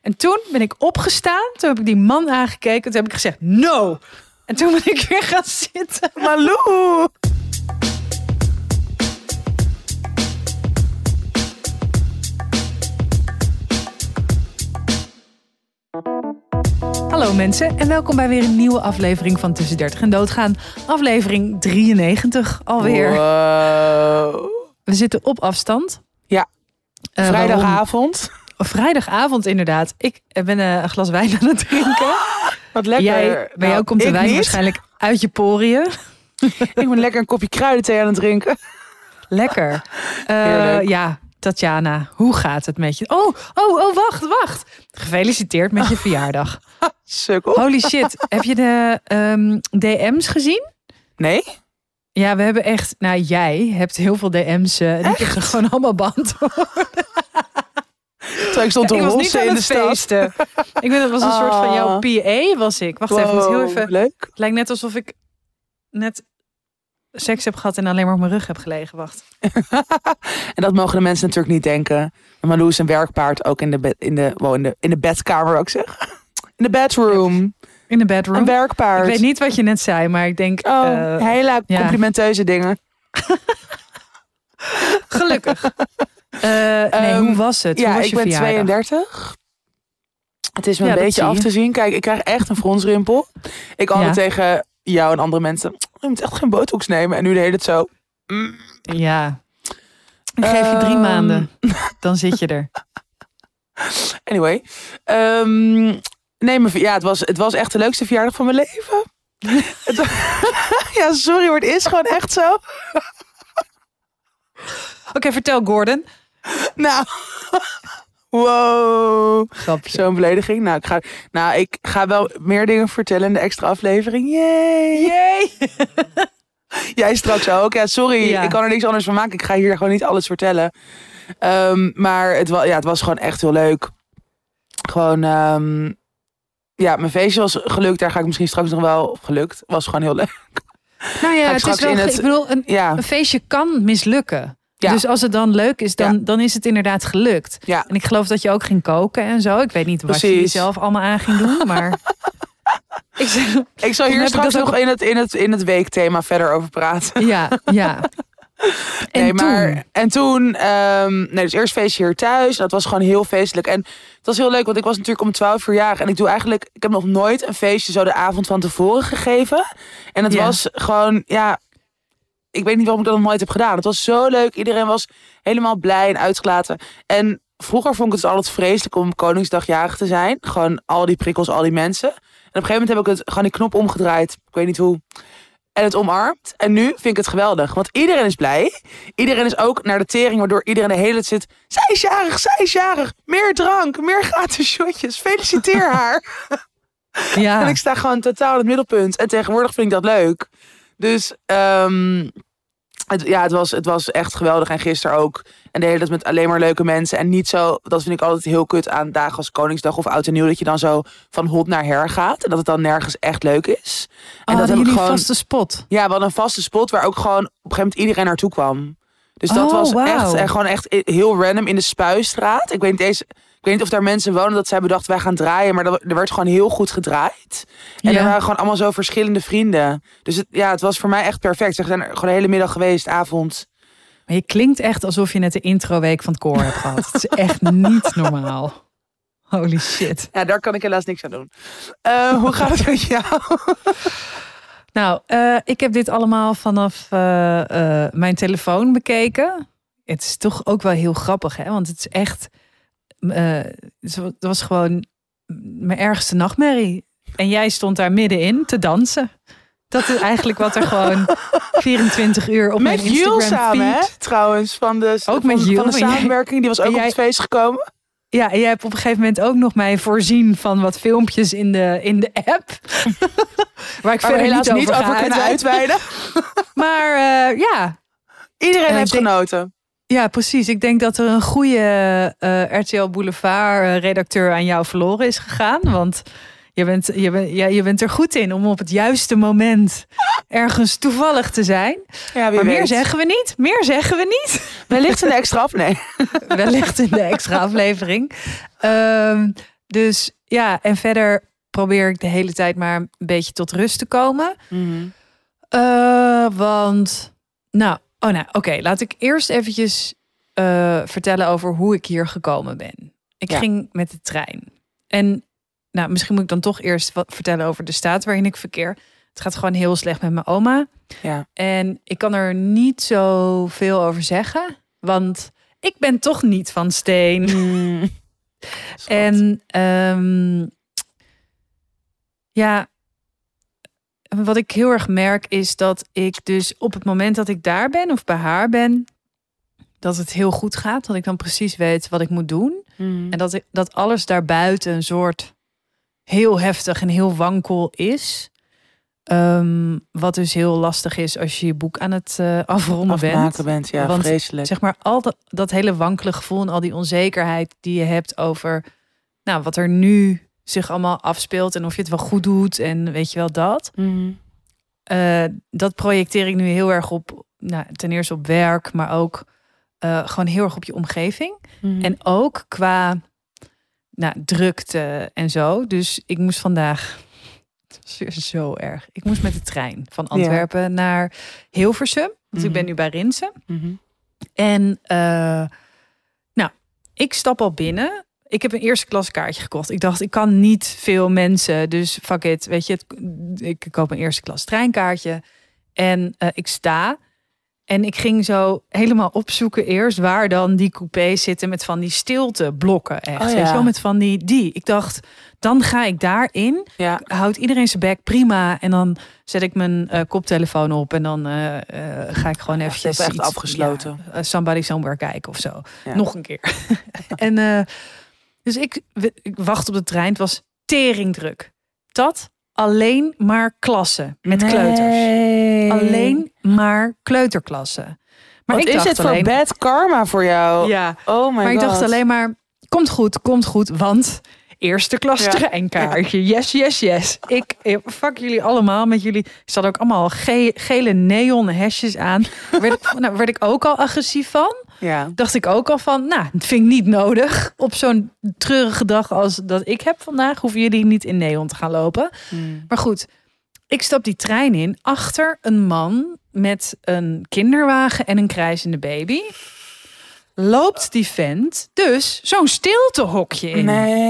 En toen ben ik opgestaan. Toen heb ik die man aangekeken. Toen heb ik gezegd, no. En toen ben ik weer gaan zitten. Malou! Hallo mensen en welkom bij weer een nieuwe aflevering van Tussen 30 en Doodgaan. Aflevering 93 alweer. Wow. We zitten op afstand. Ja, vrijdagavond. Vrijdagavond inderdaad. Ik ben een glas wijn aan het drinken. Wat lekker. Bij jou komt de wijn waarschijnlijk uit je poriën. Ik ben lekker een kopje kruidenthee aan het drinken. Lekker. Ja, Tatjana, hoe gaat het met je? Oh, wacht. Gefeliciteerd met je verjaardag. Sukkel. Holy shit, heb je de DM's gezien? Nee? Ja, we hebben echt... Nou, jij hebt heel veel DM's. Die ik gewoon allemaal beantwoord. Terwijl ik stond te hossen in de stad. Ik weet, dat was een soort van jouw PA, was ik. Wacht even, moet heel even... Leuk. Het lijkt net alsof ik net seks heb gehad en alleen maar op mijn rug heb gelegen. Wacht. En dat mogen de mensen natuurlijk niet denken. Malou is een werkpaard, ook in de bedkamer, ook zeg. In de bedroom. In de bedroom. Een werkpaard. Ik weet niet wat je net zei, maar ik denk... hele complimenteuze dingen. Gelukkig. Hoe was het? Hoe was ik je ben verjaardag? 32. Het is me een beetje af te zien. Kijk, ik krijg echt een fronsrimpel. Ik altijd tegen jou en andere mensen... Je moet echt geen botox nemen. En nu deed het zo. Ja. Ik geef je 3 maanden. Dan zit je er. Anyway. Het was echt de leukste verjaardag van mijn leven. Ja, sorry, maar het is gewoon echt zo. Oké, vertel Gordon. Nou, wow. Grapje. Zo'n belediging. Ik ga wel meer dingen vertellen in de extra aflevering. Yay. Jij straks ook. Ja, sorry, ik kan er niks anders van maken. Ik ga hier gewoon niet alles vertellen. Maar het was gewoon echt heel leuk. Gewoon, mijn feestje was gelukt. Daar ga ik misschien straks nog wel gelukt. Was gewoon heel leuk. Nou ja, het is wel, ik bedoel, een feestje kan mislukken. Ja. Dus als het dan leuk is, dan is het inderdaad gelukt. Ja. En ik geloof dat je ook ging koken en zo. Ik weet niet wat je jezelf allemaal aan ging doen, maar... Ik zal hier straks nog in het weekthema verder over praten. Ja. En toen, dus eerst feestje hier thuis. Dat was gewoon heel feestelijk. En het was heel leuk, want ik was natuurlijk om 12 uur jarig. En ik heb nog nooit een feestje zo de avond van tevoren gegeven. En het was gewoon, ik weet niet waarom ik dat nog nooit heb gedaan. Het was zo leuk. Iedereen was helemaal blij en uitgelaten. En vroeger vond ik het dus altijd vreselijk om Koningsdag jarig te zijn. Gewoon al die prikkels, al die mensen. En op een gegeven moment heb ik het gewoon die knop omgedraaid. Ik weet niet hoe. En het omarmd. En nu vind ik het geweldig. Want iedereen is blij. Iedereen is ook naar de tering. Waardoor iedereen de hele tijd zit. Zij is jarig. Meer drank. Meer gratis shotjes. Feliciteer haar. Ja. En ik sta gewoon totaal in het middelpunt. En tegenwoordig vind ik dat leuk. Dus het was echt geweldig. En gisteren ook. En de hele tijd met alleen maar leuke mensen. En niet zo, dat vind ik altijd heel kut aan dagen als Koningsdag of Oud en Nieuw. Dat je dan zo van hot naar her gaat. En dat het dan nergens echt leuk is. En dat jullie een vaste spot. Ja, we hadden een vaste spot waar ook gewoon op een gegeven moment iedereen naartoe kwam. Dus dat was echt heel random in de Spuistraat. Ik weet niet of daar mensen wonen dat zij bedacht wij gaan draaien. Maar er werd gewoon heel goed gedraaid. En er waren gewoon allemaal zo verschillende vrienden. Dus het was voor mij echt perfect. Ze zijn er gewoon de hele middag geweest, avond. Maar je klinkt echt alsof je net de introweek van het koor hebt gehad. Het is echt niet normaal. Holy shit. Ja, daar kan ik helaas niks aan doen. Hoe gaat het met jou? Nou, ik heb dit allemaal vanaf mijn telefoon bekeken. Het is toch ook wel heel grappig, hè? Want het is echt... het was gewoon mijn ergste nachtmerrie. En jij stond daar middenin te dansen. Dat is eigenlijk wat er gewoon 24 uur op mijn Instagram feed. Met Jules samen, hè? Trouwens, van de samenwerking. Die was ook op het feest gekomen. Ja, en jij hebt op een gegeven moment ook nog mij voorzien van wat filmpjes in de app. Waar ik verder helaas niet over kunnen uitweiden. Maar iedereen heeft genoten. Ja, precies. Ik denk dat er een goede RTL Boulevard redacteur aan jou verloren is gegaan. Want je bent er goed in om op het juiste moment ergens toevallig te zijn. Ja, maar meer zeggen we niet. Wellicht in de extra aflevering. Wellicht in de extra aflevering. Dus ja, en verder probeer ik de hele tijd maar een beetje tot rust te komen. Want, oké, laat ik eerst eventjes vertellen over hoe ik hier gekomen ben. Ik ging met de trein. En misschien moet ik dan toch eerst wat vertellen over de staat waarin ik verkeer. Het gaat gewoon heel slecht met mijn oma. Ja. En ik kan er niet zo veel over zeggen, want ik ben toch niet van steen. En wat ik heel erg merk is dat ik dus op het moment dat ik daar ben of bij haar ben, dat het heel goed gaat. Dat ik dan precies weet wat ik moet doen. En dat alles daarbuiten een soort heel heftig en heel wankel is. Wat dus heel lastig is als je je boek aan het afronden bent. Ja, want, vreselijk. Zeg maar, al dat hele wankele gevoel en al die onzekerheid die je hebt over wat er nu zich allemaal afspeelt en of je het wel goed doet en weet je wel dat. Dat projecteer ik nu heel erg op, ten eerste op werk, maar ook gewoon heel erg op je omgeving. En ook qua drukte en zo. Dus ik moest vandaag, het was weer zo erg. Ik moest met de trein van Antwerpen naar Hilversum. Want ik ben nu bij Rinsen. En ik stap al binnen. Ik heb een eerste klas kaartje gekocht. Ik dacht, ik kan niet veel mensen. Dus fuck it, weet je. Ik koop een eerste klas treinkaartje. En ik sta. En ik ging zo helemaal opzoeken eerst waar dan die coupés zitten met van die stilteblokken. Echt. Weet je wel, met van die. Ik dacht, dan ga ik daarin. Ja. Houdt iedereen zijn bek, prima. En dan zet ik mijn koptelefoon op. En dan ga ik gewoon eventjes echt afgesloten. Somebody Somewhere kijken of zo. Ja. Nog een keer. En dus ik wacht op de trein. Het was teringdruk. Dat alleen maar klassen met kleuters. Alleen maar kleuterklassen. Maar wat is het voor bad karma voor jou? Ja, oh my maar God. Ik dacht alleen maar, komt goed, want eerste klas treinkaartje. Ja. Yes. Ik fuck jullie allemaal met jullie. Er zat ook allemaal gele neon hesjes aan. Werd ik ook al agressief van. Ja. Dacht ik ook al van, dat vind ik niet nodig. Op zo'n treurige dag als dat ik heb vandaag, hoeven jullie niet in neon te gaan lopen. Maar goed, ik stap die trein in achter een man met een kinderwagen en een krijzende baby. Loopt die vent dus zo'n stiltehokje in.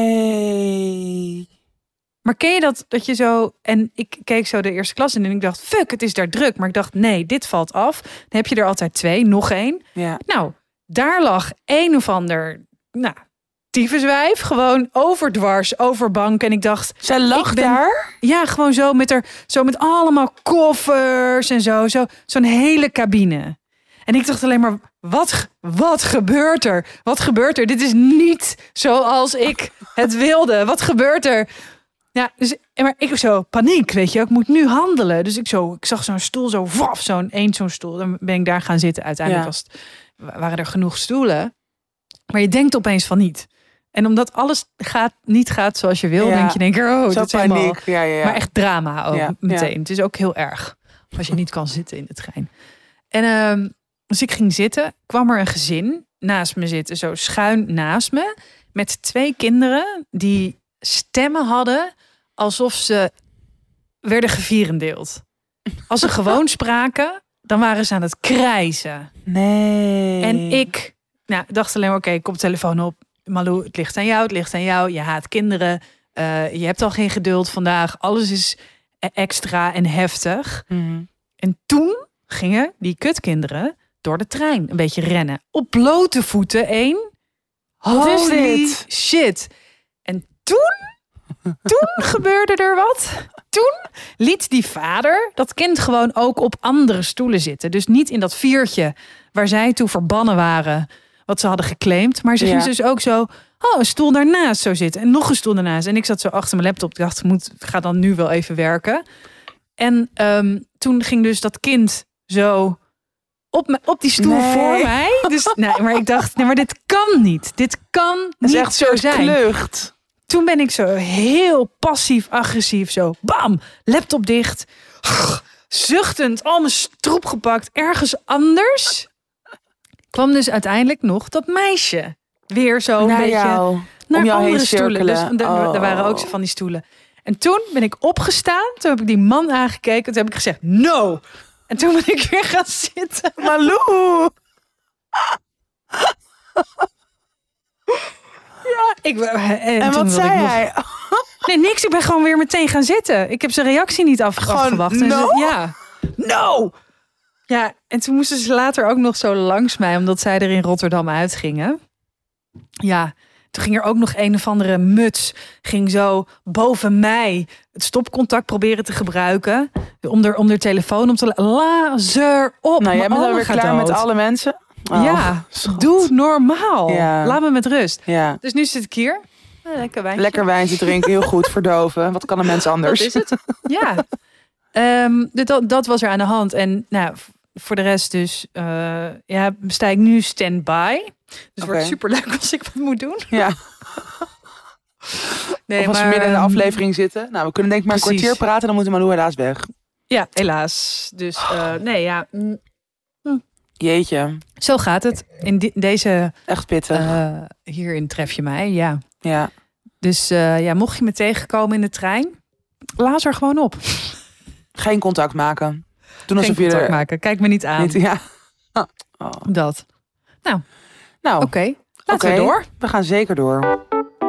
Nee. Maar ken je dat je zo... En ik keek zo de eerste klas in en ik dacht, fuck, het is daar druk. Maar ik dacht, nee, dit valt af. Dan heb je er altijd 2, nog 1. Ja. Nou, daar lag een of ander... tyfuswijf, gewoon overdwars, over bank. En ik dacht... Zij lag daar? Ja, gewoon zo met allemaal koffers en zo. Zo'n hele cabine. En ik dacht alleen maar, wat gebeurt er? Wat gebeurt er? Dit is niet zoals ik het wilde. Wat gebeurt er? Ja, dus, maar ik zo paniek, weet je. Ik moet nu handelen. Dus ik zag zo'n stoel zo, zo'n stoel. Dan ben ik daar gaan zitten. Uiteindelijk waren er genoeg stoelen. Maar je denkt opeens van niet. En omdat alles niet gaat zoals je wil, denk je dit is helemaal... Maar echt drama ook meteen. Ja. Het is ook heel erg als je niet kan zitten in de trein. En dus ik ging zitten, kwam er een gezin naast me zitten, zo schuin naast me, met 2 kinderen die stemmen hadden alsof ze werden gevierendeeld. Als ze gewoon spraken, dan waren ze aan het krijzen. Nee. En ik dacht alleen maar, oké, koptelefoon op. Malou, het ligt aan jou. Je haat kinderen. Je hebt al geen geduld vandaag. Alles is extra en heftig. En toen gingen die kutkinderen door de trein een beetje rennen. Op blote voeten één. Holy shit. En toen gebeurde er wat. Toen liet die vader dat kind gewoon ook op andere stoelen zitten. Dus niet in dat viertje waar zij toe verbannen waren, wat ze hadden geclaimd. Maar ze ging dus ook zo, een stoel daarnaast zo zitten. En nog een stoel daarnaast. En ik zat zo achter mijn laptop. Ik dacht, ga dan nu wel even werken. En toen ging dus dat kind zo op die stoel voor mij. Dus, maar ik dacht, maar dit kan niet. Dit kan niet echt zo zijn. Klucht. Toen ben ik zo heel passief-agressief zo, bam, laptop dicht. Zuchtend, al mijn stroep gepakt. Ergens anders kwam dus uiteindelijk nog dat meisje weer zo een beetje naar jou andere heen stoelen. Dus cirkelen. er waren ook zo van die stoelen. En toen ben ik opgestaan. Toen heb ik die man aangekeken. Toen heb ik gezegd, no. En toen ben ik weer gaan zitten. Malou! En wat zei hij? Nee, niks. Ik ben gewoon weer meteen gaan zitten. Ik heb zijn reactie niet afgewacht. No? No! Ja, en toen moesten ze later ook nog zo langs mij. Omdat zij er in Rotterdam uitgingen. Ja, toen ging er ook nog een of andere muts. Ging zo boven mij het stopcontact proberen te gebruiken. Om de telefoon op te lazer op. Nou, jij bent alweer klaar dood. met alle mensen. Schat. Doe normaal. Ja. Laat me met rust. Ja. Dus nu zit ik hier. Lekker wijntje drinken, heel goed, verdoven. Wat kan een mens anders? Dat is het. Ja. Dat was er aan de hand. En nou, voor de rest dus sta ik nu stand-by. Dus het wordt superleuk als ik wat moet doen. Ja. Of als we midden in de aflevering zitten. Nou, we kunnen denk ik maar een kwartier praten. Dan moet Malou helaas weg. Ja, helaas. Dus Jeetje. Zo gaat het. In deze... Echt pittig. Hierin tref je mij, ja. Ja. Dus mocht je me tegenkomen in de trein, blaas er gewoon op. Geen contact maken. Doen Geen contact maken. Kijk me niet aan. Dat. Nou. Oké. Laten we door. We gaan zeker door.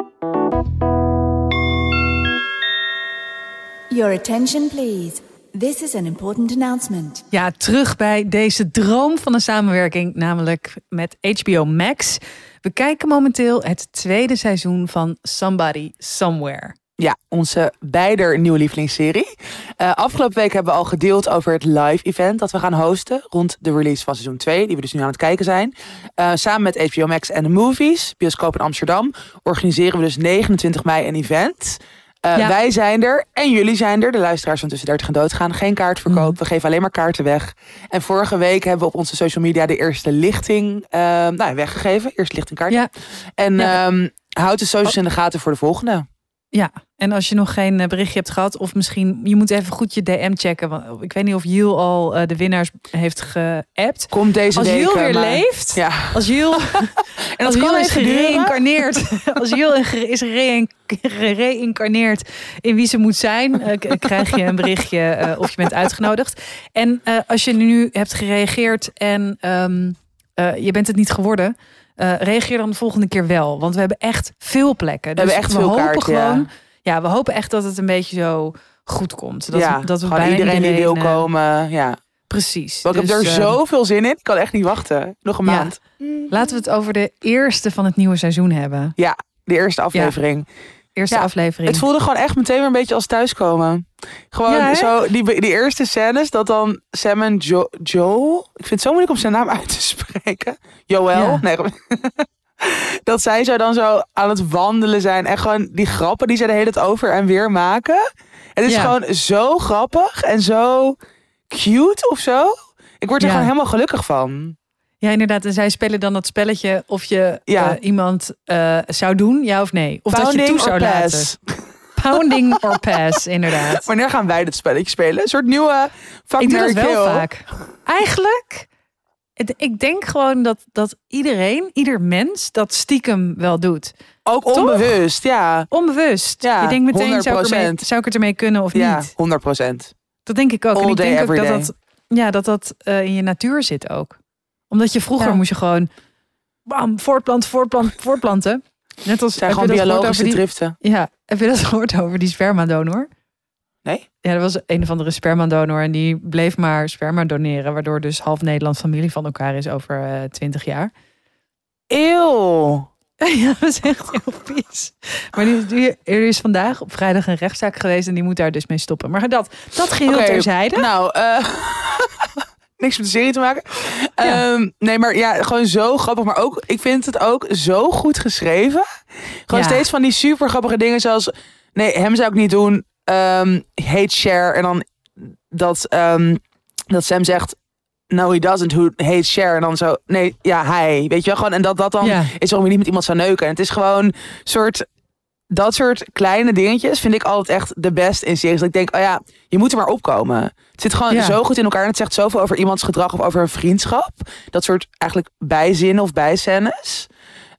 Your attention please. This is an important announcement. Ja, terug bij deze droom van een samenwerking, namelijk met HBO Max. We kijken momenteel het tweede seizoen van Somebody Somewhere. Ja, onze beider nieuwe lievelingsserie. Afgelopen week hebben we al gedeeld over het live event dat we gaan hosten rond de release van seizoen 2, die we dus nu aan het kijken zijn. Samen met HBO Max en de Movies, bioscoop in Amsterdam, organiseren we dus 29 mei een event. Wij zijn er en jullie zijn er. De luisteraars van Tussen 30 en Doodgaan. Geen kaartverkoop. We geven alleen maar kaarten weg. En vorige week hebben we op onze social media de eerste lichting weggegeven. Eerste lichtingkaart. Ja. En houd de socials in de gaten voor de volgende. Ja, en als je nog geen berichtje hebt gehad, of misschien je moet even goed je DM checken. Want ik weet niet of Jill al de winnaars heeft geappt. Komt deze als week. Jill weer leeft. Ja. Als Jill en als Jill is gereïncarneerd. Als Jill is gereïncarneerd in wie ze moet zijn, krijg je een berichtje of je bent uitgenodigd. En als je nu hebt gereageerd en je bent het niet geworden, reageer dan de volgende keer wel. Want we hebben echt veel plekken. Dus we hebben echt veel kaarten. Ja, we hopen echt dat het een beetje zo goed komt. Dat we bij iedereen die wil komen. Ja. Precies. Ik heb er zoveel zin in. Ik kan echt niet wachten. Nog een maand. Laten we het over de eerste van het nieuwe seizoen hebben. Ja, de eerste aflevering. Eerste aflevering. Het voelde gewoon echt meteen weer een beetje als thuiskomen. Gewoon zo, die eerste scènes, dat dan Sam en Joel. Ik vind het zo moeilijk om zijn naam uit te spreken. Joel. Ja. Nee, dat zij zo dan zo aan het wandelen zijn. En gewoon die grappen die zij de hele tijd over en weer maken. Het is gewoon zo grappig en zo cute of zo. Ik word er gewoon helemaal gelukkig van. Ja, inderdaad. En zij spelen dan dat spelletje of je iemand zou doen, ja of nee. Of Pounding dat je toe zou laten. Pounding or pass, inderdaad. Wanneer gaan wij dit spelletje spelen? Een soort nieuwe fuck, ik doe Mary, dat wel kill. vaak. Eigenlijk, ik denk gewoon dat ieder mens dat stiekem wel doet. Ook onbewust, ja. Onbewust. Ja, je denkt meteen, zou ik het ermee kunnen of niet? 100%. Dat denk ik ook. All en ik day, denk ook dat in je natuur zit ook. Omdat je vroeger moest je gewoon voortplanten. Net als zijn gewoon biologische driften. Ja, heb je dat gehoord over die spermadonor? Nee? Ja, er was een of andere spermadonor en die bleef maar sperma doneren, waardoor dus half Nederland familie van elkaar is over 20 jaar. Eeuw. Ja, dat is echt heel vies. Maar er is vandaag op vrijdag een rechtszaak geweest en die moet daar dus mee stoppen. Maar dat geheel terzijde. Nou, niks met de serie te maken. Nee, maar ja, gewoon zo grappig. Maar ook, ik vind het ook zo goed geschreven. Gewoon steeds van die super grappige dingen zoals, nee, hem zou ik niet doen. Hate share. En dan dat Sam zegt, no he doesn't, who hates share. En dan zo, nee, ja, hij. Weet je wel, gewoon. En dat dan is waarom je niet met iemand zou neuken. En het is gewoon dat soort kleine dingetjes vind ik altijd echt de best in series. Dat ik denk, je moet er maar opkomen. Het zit gewoon zo goed in elkaar. En het zegt zoveel over iemands gedrag of over een vriendschap. Dat soort eigenlijk bijzinnen of bijscènes.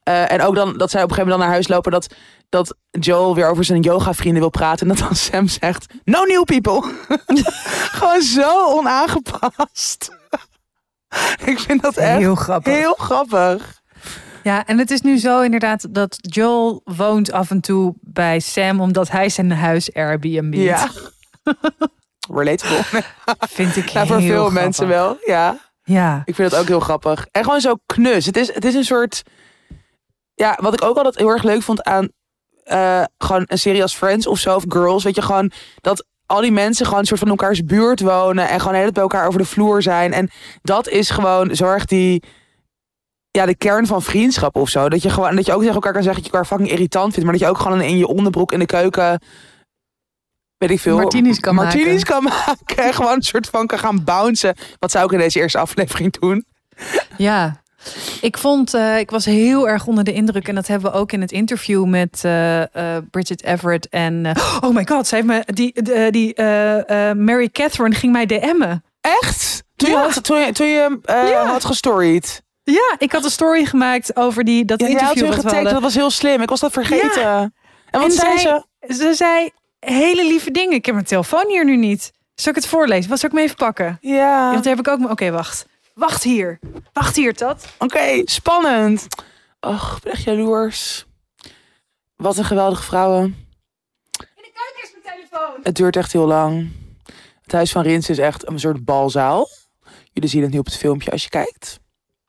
En ook dan dat zij op een gegeven moment dan naar huis lopen... dat Joel weer over zijn yoga-vrienden wil praten... en dat dan Sam zegt... No new people. Gewoon zo onaangepast. Ik vind dat echt heel grappig. Ja, en het is nu zo inderdaad dat Joel woont af en toe bij Sam... omdat hij zijn huis Airbnb. Ja. Relatable. Vind ik voor veel grappig. mensen wel, ja. Ik vind dat ook heel grappig. En gewoon zo knus. Het is een soort... Ja, wat ik ook altijd heel erg leuk vond aan... gewoon een serie als Friends of zo, of Girls. Weet je, gewoon dat al die mensen gewoon een soort van elkaars buurt wonen... en gewoon heel bij elkaar over de vloer zijn. En dat is gewoon zorg die... Ja, de kern van vriendschap of zo. Dat je ook tegen elkaar kan zeggen dat je elkaar fucking irritant vindt... maar dat je ook gewoon in je onderbroek in de keuken... weet ik veel... Martinis kan maken. En gewoon een soort van kan gaan bouncen. Wat zou ik in deze eerste aflevering doen? Ja, ik was heel erg onder de indruk. En dat hebben we ook in het interview met Bridget Everett. En oh my god, zij heeft me Mary Catherine ging mij DM'en. Echt? Toen je had gestoried? Ja, ik had een story gemaakt over dat interview wat we hadden. Dat was heel slim. Ik was dat vergeten. Ja. En wat zei ze? Ze zei hele lieve dingen. Ik heb mijn telefoon hier nu niet. Zal ik het voorlezen? Wat zal ik me even pakken? Ja. Dat heb ik ook. Oké, wacht. Wacht hier, Tat. Oké, spannend. Och, ik ben echt jaloers. Wat een geweldige vrouwen. In de keuken is mijn telefoon. Het duurt echt heel lang. Het huis van Rins is echt een soort balzaal. Jullie zien het nu op het filmpje als je kijkt.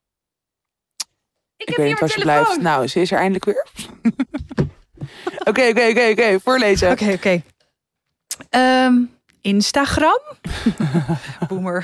Ik weet niet waar ze blijft. Nou, ze is er eindelijk weer. Oké. Voorlezen. Oké. Instagram. Boomer.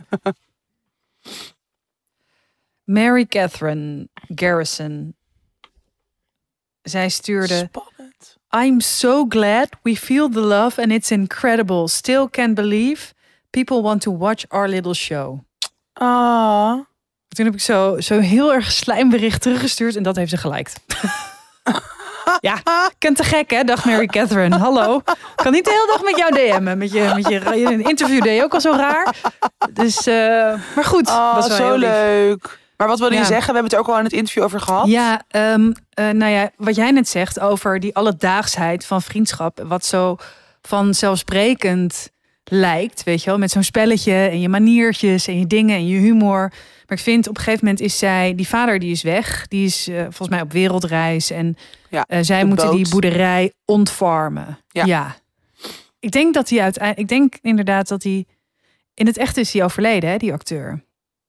Mary Catherine Garrison. Zij stuurde... Spannend. I'm so glad we feel the love and it's incredible. Still can't believe people want to watch our little show. Ah. Toen heb ik zo heel erg slijmbericht teruggestuurd en dat heeft ze geliked. Ja, ik ken te gek hè, dag Mary Catherine. Hallo. Ik kan niet de hele dag met jou DM'en. Met je een interview deed je ook al zo raar. Dus, maar goed. Was wel zo heel leuk. Maar wat wilde je zeggen? We hebben het er ook al in het interview over gehad. Ja, nou ja, wat jij net zegt over die alledaagsheid van vriendschap. Wat zo vanzelfsprekend lijkt, weet je wel. Met zo'n spelletje en je maniertjes en je dingen en je humor. Maar ik vind op een gegeven moment is die vader die is weg. Die is volgens mij op wereldreis. En zij moeten die boerderij ontfarmen. Ja. Ik denk dat hij uiteindelijk... Ik denk inderdaad dat hij... In het echt is hij overleden, hè, die acteur.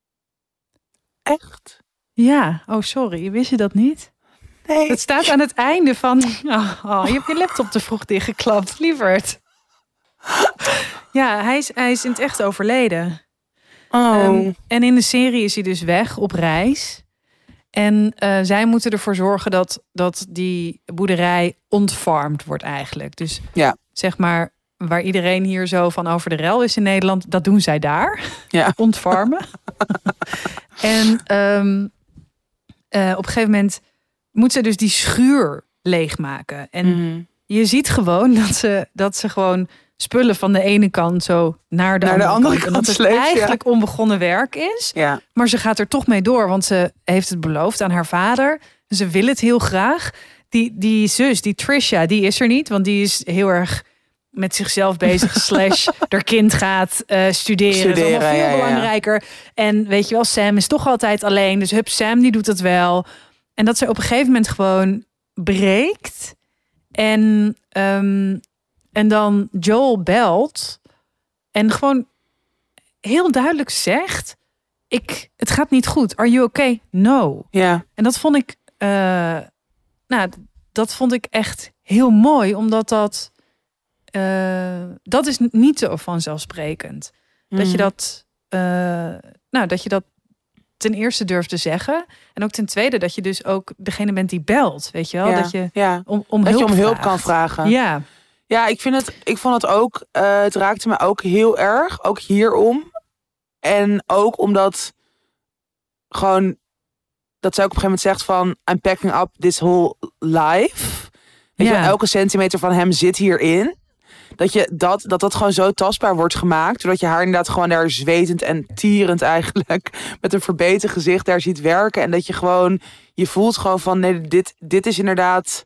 Echt? Ja. Oh, sorry. Wist je dat niet? Nee. Het staat aan het einde van... Oh, je hebt je laptop te vroeg dichtgeklapt. Lieverd. Ja, hij is in het echt overleden. Oh. En in de serie is hij dus weg op reis. En zij moeten ervoor zorgen dat die boerderij ontfarmd wordt eigenlijk. Dus zeg maar, waar iedereen hier zo van over de rel is in Nederland, dat doen zij daar. Ja. Ontfarmen. En op een gegeven moment moet ze dus die schuur leegmaken. En je ziet gewoon dat ze gewoon spullen van de ene kant zo naar de andere kant. En dat het eigenlijk onbegonnen werk is. Ja. Maar ze gaat er toch mee door. Want ze heeft het beloofd aan haar vader. Ze wil het heel graag. Die zus, die Trisha, die is er niet. Want die is heel erg met zichzelf bezig. / haar kind gaat studeren. Dat is allemaal veel belangrijker. En weet je wel, Sam is toch altijd alleen. Dus Sam, die doet het wel. En dat ze op een gegeven moment gewoon breekt. En dan Joel belt en gewoon heel duidelijk zegt: het gaat niet goed. Are you okay? No. Ja. En dat vond ik, dat vond ik echt heel mooi, omdat dat is niet zo vanzelfsprekend. Dat je dat ten eerste durft te zeggen. En ook ten tweede dat je dus ook degene bent die belt. Weet je wel? Ja, dat je om hulp kan vragen. Ja. Ja, ik vond het ook, het raakte me ook heel erg, ook hierom. En ook omdat gewoon, dat zij ook op een gegeven moment zegt van, I'm packing up this whole life. Weet je, elke centimeter van hem zit hierin. dat gewoon zo tastbaar wordt gemaakt. Doordat je haar inderdaad gewoon daar zwetend en tierend eigenlijk met een verbeten gezicht daar ziet werken. En dat je gewoon, je voelt gewoon van nee, dit is inderdaad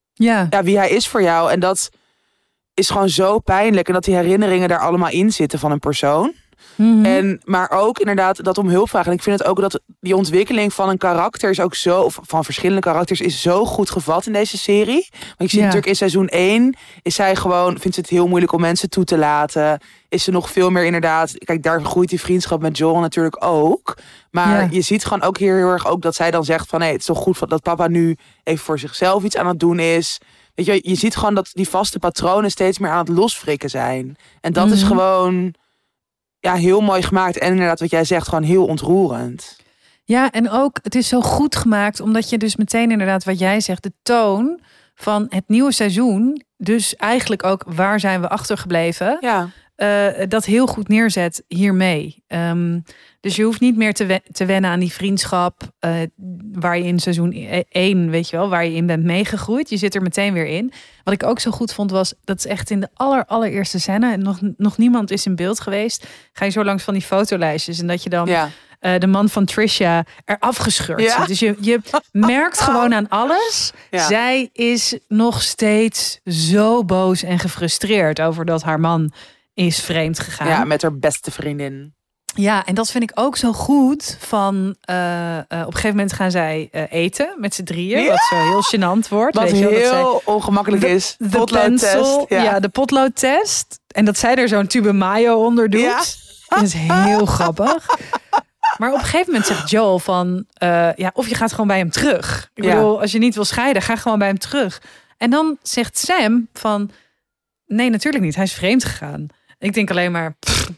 wie hij is voor jou. En dat is gewoon zo pijnlijk. En dat die herinneringen daar allemaal in zitten van een persoon. Mm-hmm. Maar ook inderdaad dat om hulp vragen. En ik vind het ook dat die ontwikkeling van een karakter is ook zo, of van verschillende karakters, is zo goed gevat in deze serie. Want je ziet natuurlijk in seizoen 1 is zij gewoon, vindt ze het heel moeilijk om mensen toe te laten. Is ze nog veel meer inderdaad, kijk, daar groeit die vriendschap met Joel natuurlijk ook. Maar je ziet gewoon ook heel erg ook dat zij dan zegt van, het is toch goed dat papa nu even voor zichzelf iets aan het doen is. Weet je ziet gewoon dat die vaste patronen steeds meer aan het losfrikken zijn. En dat is gewoon heel mooi gemaakt. En inderdaad, wat jij zegt, gewoon heel ontroerend. Ja, en ook, het is zo goed gemaakt, omdat je dus meteen inderdaad, wat jij zegt, de toon van het nieuwe seizoen, dus eigenlijk ook waar zijn we achtergebleven, dat heel goed neerzet hiermee. Dus je hoeft niet meer te wennen aan die vriendschap waar je in seizoen 1, weet je wel, waar je in bent meegegroeid. Je zit er meteen weer in. Wat ik ook zo goed vond was, dat is echt in de allereerste scène, en nog niemand is in beeld geweest, ga je zo langs van die fotolijstjes en dat je dan de man van Trisha er afgescheurd zit. Dus je merkt gewoon aan alles. Ja. Zij is nog steeds zo boos en gefrustreerd over dat haar man is vreemd gegaan. Ja, met haar beste vriendin. Ja, en dat vind ik ook zo goed van op een gegeven moment gaan zij eten met z'n drieën. Ja. Wat zo heel gênant wordt. Wat weet je heel dat ongemakkelijk is. De potloodtest. Ja, de potloodtest. En dat zij er zo'n tube mayo onder doet. Ja. Dat is heel grappig. Maar op een gegeven moment zegt Joel van, of je gaat gewoon bij hem terug. Ik bedoel, als je niet wil scheiden, ga gewoon bij hem terug. En dan zegt Sam van, nee, natuurlijk niet. Hij is vreemd gegaan. Ik denk alleen maar,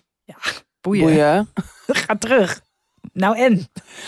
boeien. Ga terug. Nou en?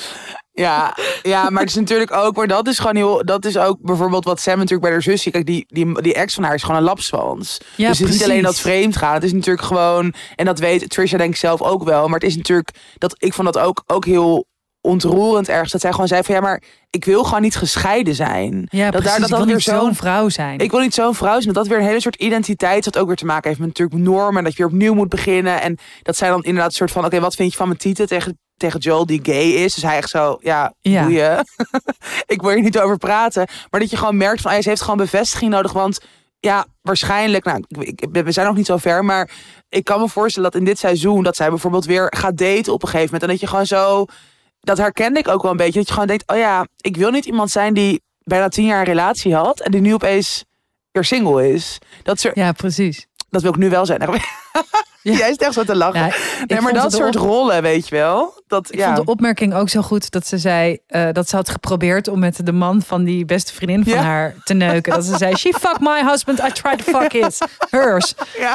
Ja, maar het is natuurlijk ook, maar dat is gewoon heel, dat is ook bijvoorbeeld wat Sam natuurlijk bij haar zusje, kijk, die ex van haar is gewoon een lapswans. Ja, dus het is niet alleen dat vreemd gaan, het is natuurlijk gewoon, en dat weet Trisha denk ik zelf ook wel, maar het is natuurlijk, ik vond dat ook heel ontroerend ergens, dat zij gewoon zei van maar ik wil gewoon niet gescheiden zijn. Ja, dat precies, ik wil niet zo'n vrouw zijn. Ik wil niet zo'n vrouw zijn, dat weer een hele soort identiteit, wat ook weer te maken heeft met natuurlijk normen, dat je weer opnieuw moet beginnen en dat zij dan inderdaad een soort van, wat vind je van mijn titel tegen Joel die gay is. Dus hij echt zo, boeien. Ik wil hier niet over praten. Maar dat je gewoon merkt van, ze heeft gewoon bevestiging nodig. Want waarschijnlijk, we zijn nog niet zo ver, maar ik kan me voorstellen dat in dit seizoen, dat zij bijvoorbeeld weer gaat daten op een gegeven moment. En dat je gewoon zo, dat herkende ik ook wel een beetje. Dat je gewoon denkt, ik wil niet iemand zijn die bijna 10 jaar een relatie had en die nu opeens weer single is. Ja, precies. Dat wil ik nu wel zijn. Jij is echt zo te lachen. Ja, maar dat soort rollen, weet je wel. Ik vond de opmerking ook zo goed dat ze zei dat ze had geprobeerd om met de man van die beste vriendin van haar te neuken. Dat ze zei, she fucked my husband, I tried to fuck hers. Ja.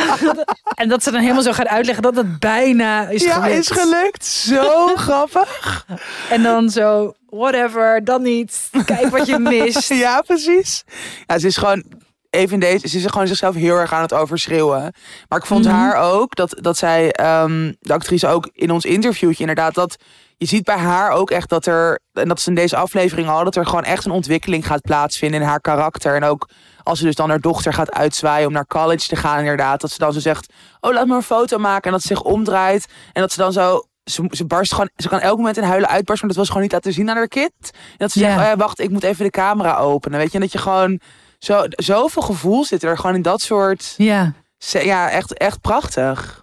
En dat ze dan helemaal zo gaat uitleggen dat het bijna is gelukt. Ja, is gelukt. Zo grappig. En dan zo, whatever, dan niet. Kijk wat je mist. Ja, precies. Ja, ze is gewoon... ze is gewoon zichzelf heel erg aan het overschreeuwen. Maar ik vond haar ook, dat zij, de actrice ook in ons interviewtje inderdaad, dat je ziet bij haar ook echt dat er, en dat is in deze aflevering al, dat er gewoon echt een ontwikkeling gaat plaatsvinden in haar karakter. En ook als ze dus dan haar dochter gaat uitzwaaien om naar college te gaan inderdaad, dat ze dan zo zegt, laat me een foto maken. En dat ze zich omdraait en dat ze dan zo, ze barst gewoon, ze kan elk moment in huilen uitbarsten, maar dat was gewoon niet laten zien aan haar kind. En dat ze zegt, wacht, ik moet even de camera openen. Weet je, en dat je gewoon zoveel gevoel zit er gewoon in dat soort. Ja, echt prachtig.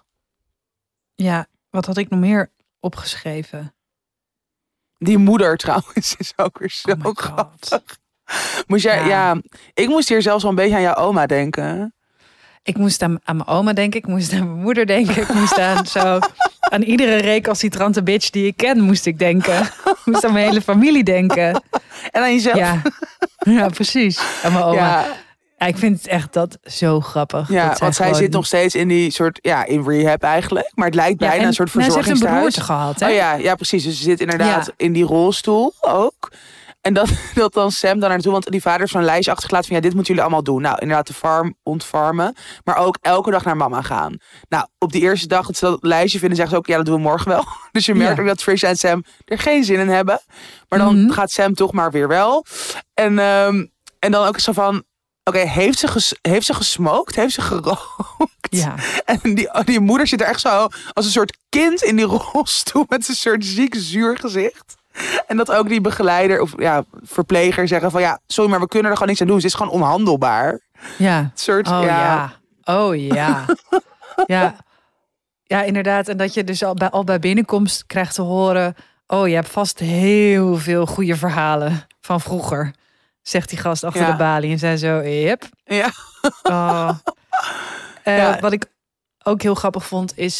Ja, wat had ik nog meer opgeschreven? Die moeder trouwens is ook weer zo grappig. Moest jij, ik moest hier zelfs wel een beetje aan jouw oma denken. Ik moest aan mijn oma denken, ik moest aan mijn moeder denken, ik moest aan iedere recalcitrante bitch die ik ken, moest ik denken. Ik moest aan mijn hele familie denken. En aan jezelf. Ja, precies. Aan mijn oma. Ja, ik vind het echt dat zo grappig. Ja, want zij zit nog steeds in die soort, in rehab eigenlijk. Maar het lijkt bijna een soort verzorgingstehuis. Ze heeft een beroerte gehad, hè? Ja, precies. Dus ze zit inderdaad in die rolstoel ook. En dat dan Sam dan naartoe, want die vader heeft zo'n lijstje achtergelaten van dit moeten jullie allemaal doen. Nou, inderdaad de farm ontfarmen, maar ook elke dag naar mama gaan. Nou, op die eerste dag dat ze dat lijstje vinden, zeggen ze ook, dat doen we morgen wel. Dus je merkt ook dat Trisha en Sam er geen zin in hebben. Maar dan gaat Sam toch maar weer wel. En dan ook zo van, Oké, heeft ze gesmokt? Heeft ze gerookt? Ja. En die moeder zit er echt zo als een soort kind in die rolstoel met een soort ziek zuur gezicht. En dat ook die begeleider of verpleger zeggen van sorry, maar we kunnen er gewoon niks aan doen. Ze is gewoon onhandelbaar. Ja. Het soort, Oh ja. Ja. Ja, inderdaad. En dat je dus al bij binnenkomst krijgt te horen... Oh, je hebt vast heel veel goede verhalen van vroeger. Zegt die gast achter de balie. En zij zo, yep. Ja. Wat ik ook heel grappig vond is...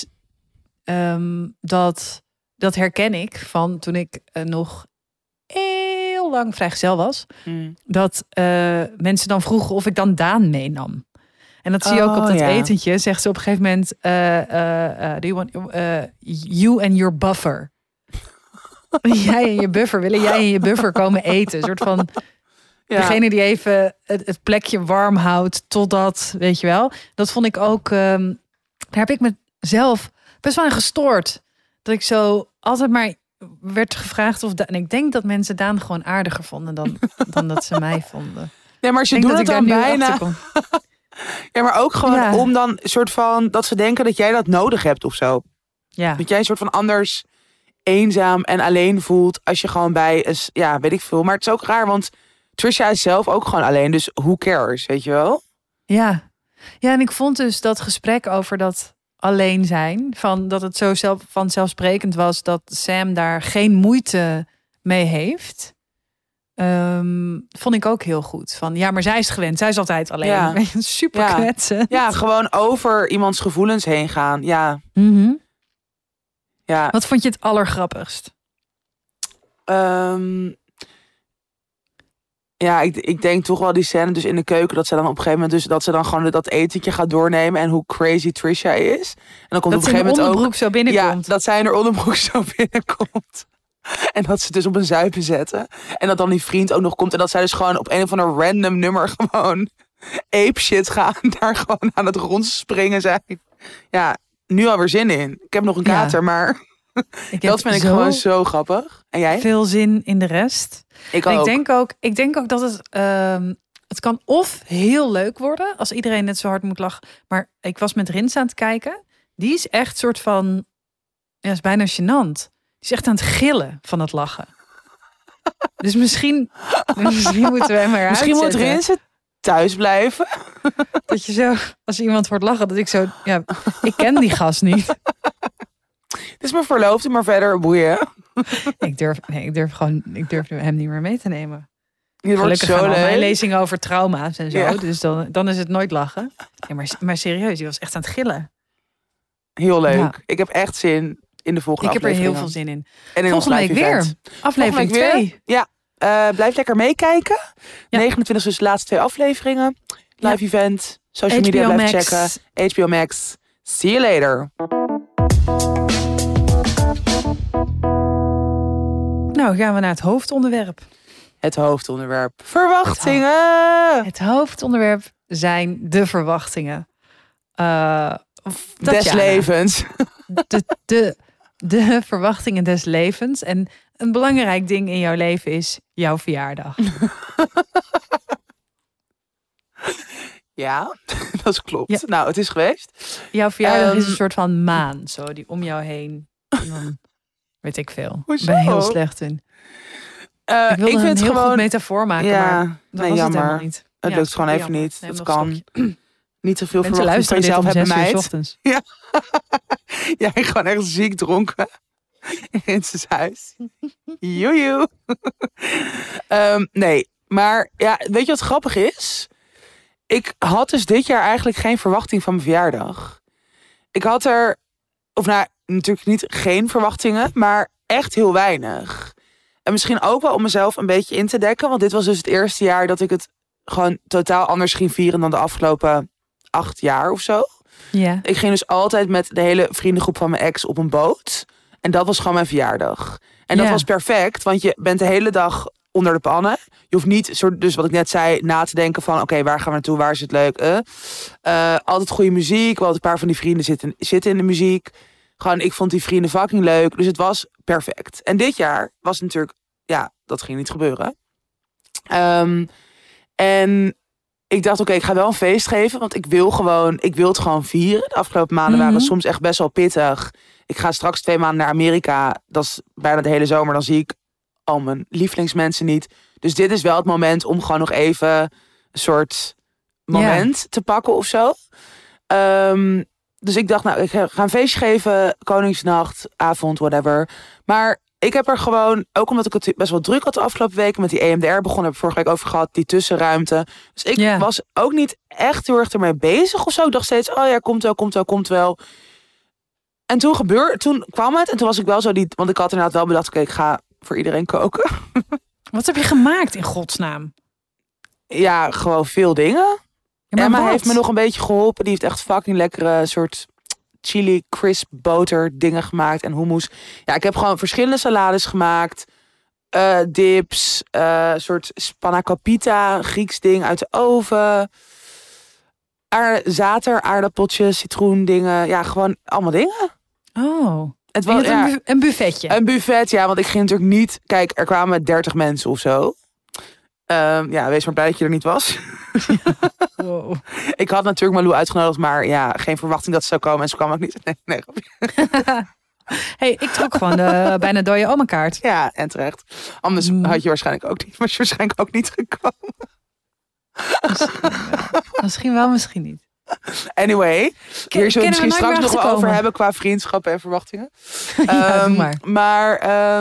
dat herken ik van toen ik nog heel lang vrijgezel was. Dat mensen dan vroegen of ik dan Daan meenam. En dat zie je ook op dat etentje. Zegt ze op een gegeven moment... do you want you and your buffer? Jij en je buffer. Willen jij en je buffer komen eten? Een soort van... Degene die even het plekje warm houdt totdat, weet je wel. Dat vond ik ook... daar heb ik mezelf best wel aan gestoord. Dat ik zo altijd maar werd gevraagd of... En ik denk dat mensen Daan gewoon aardiger vonden dan dat ze mij vonden. Nee, maar ze doen het dan bijna... Ja, maar ook gewoon om dan soort van... dat ze denken dat jij dat nodig hebt of zo. Ja. Dat jij een soort van anders eenzaam en alleen voelt... als je gewoon bij... weet ik veel. Maar het is ook raar, want Trisha is zelf ook gewoon alleen. Dus who cares, weet je wel? Ja. Ja, en ik vond dus dat gesprek over dat alleen zijn... van dat het zo vanzelfsprekend was... dat Sam daar geen moeite mee heeft... vond ik ook heel goed. Van maar zij is gewend. Zij is altijd alleen. Ja. Super kwetsend. Ja, gewoon over iemands gevoelens heen gaan. Ja. Mm-hmm. Ja. Wat vond je het allergrappigst? Ik denk toch wel die scène dus in de keuken... dat ze dan op een gegeven moment... dus dat ze dan gewoon dat etentje gaat doornemen... en hoe crazy Trisha is. En dan komt dat op een gegeven moment ook... zo binnenkomt. Ja, dat zij in haar onderbroek zo binnenkomt. En dat ze dus op een zuipen zetten. En dat dan die vriend ook nog komt. En dat zij dus gewoon op een of ander random nummer... gewoon ape shit gaan. Daar gewoon aan het rondspringen zijn. Ja, nu alweer zin in. Ik heb nog een kater, maar... dat vind ik gewoon zo grappig. En jij? Veel zin in de rest. Ik ook. Ik denk ook dat het kan of heel leuk worden... als iedereen net zo hard moet lachen. Maar ik was met Rins aan het kijken. Die is echt soort van... Ja, is bijna gênant. Die is echt aan het gillen van het lachen. Dus misschien moeten we hem maar misschien moet Rins thuis blijven. Dat je zo, als iemand hoort lachen, dat ik zo... Ja, ik ken die gast niet. Het is mijn verloofde, maar verder boeien. Ik durf hem niet meer mee te nemen. Gelukkig gaan al mijn lezingen over trauma's en zo. Ja. Dus dan is het nooit lachen. Ja, maar serieus, die was echt aan het gillen. Heel leuk. Ja. Ik heb echt zin in de volgende aflevering. Ik heb er heel veel zin in. En in volgende week weer. Aflevering 2. Ja, blijf lekker meekijken. Ja. 29 dus de laatste 2 afleveringen. Live event. Social media blijf checken. HBO Max. See you later. Nou, gaan we naar het hoofdonderwerp. Het hoofdonderwerp. Verwachtingen. Het hoofdonderwerp zijn de verwachtingen. Des levens. De verwachtingen des levens. En een belangrijk ding in jouw leven is jouw verjaardag. Ja, dat klopt. Ja. Nou, het is geweest. Jouw verjaardag is een soort van maan. Zo, die om jou heen. En dan weet ik veel. Ik ben heel slecht in. Ik wilde een heel goed metafoor maken, maar dat was het helemaal niet. Het lukt gewoon even niet. Het kan. Niet zoveel verwachtingen van jezelf hebben, meid. Ja. Jij gewoon echt ziek dronken. In zijn huis. Joejoe. Nee, maar ja, weet je wat grappig is? Ik had dus dit jaar eigenlijk geen verwachting van mijn verjaardag. Ik had natuurlijk niet geen verwachtingen, maar echt heel weinig. En misschien ook wel om mezelf een beetje in te dekken. Want dit was dus het eerste jaar dat ik het gewoon totaal anders ging vieren dan de afgelopen 8 jaar of zo. Ja. Ik ging dus altijd met de hele vriendengroep van mijn ex op een boot. En dat was gewoon mijn verjaardag. En dat was perfect, want je bent de hele dag onder de pannen. Je hoeft niet, dus wat ik net zei, na te denken van... oké, waar gaan we naartoe, waar is het leuk? Altijd goede muziek, want een paar van die vrienden zitten in de muziek. Gewoon, ik vond die vrienden fucking leuk. Dus het was perfect. En dit jaar was natuurlijk... Ja, dat ging niet gebeuren. En ik dacht, oké, ik ga wel een feest geven. Want ik wil het gewoon vieren. De afgelopen maanden waren soms echt best wel pittig. Ik ga straks 2 maanden naar Amerika. Dat is bijna de hele zomer. Dan zie ik al mijn lievelingsmensen niet. Dus dit is wel het moment om gewoon nog even een soort moment te pakken of zo. Dus ik dacht, nou, ik ga een feestje geven. Koningsnacht, avond, whatever. Maar ik heb er gewoon, ook omdat ik het best wel druk had de afgelopen weken met die EMDR begonnen, heb ik vorige week over gehad, die tussenruimte. Dus ik was ook niet echt heel erg ermee bezig of zo. Ik dacht steeds, oh ja, komt wel. En toen kwam het en toen was ik wel zo want ik had inderdaad wel bedacht, oké, ik ga voor iedereen koken. Wat heb je gemaakt in godsnaam? Ja, gewoon veel dingen. Ja, Emma heeft me nog een beetje geholpen. Die heeft echt fucking lekkere soort chili crisp boter dingen gemaakt en hummus. Ja, ik heb gewoon verschillende salades gemaakt. Dips, soort spanakopita, Grieks ding uit de oven. Zater, aardappeltjes, citroen dingen. Ja, gewoon allemaal dingen. Oh. Het was een buffetje. Een buffet, ja, want ik ging natuurlijk niet. Kijk, er kwamen 30 mensen of zo. Wees maar blij dat je er niet was. Wow. Ik had natuurlijk Malou uitgenodigd, maar ja, geen verwachting dat ze zou komen. En ze kwam ook niet. Nee. Hey, ik trok gewoon bijna dode oma kaart. Ja, en terecht. Anders had je waarschijnlijk ook niet. Was je waarschijnlijk ook niet gekomen. Misschien wel, misschien niet. Anyway, hier zullen we misschien straks nog wel over hebben qua vriendschappen en verwachtingen. Doe maar.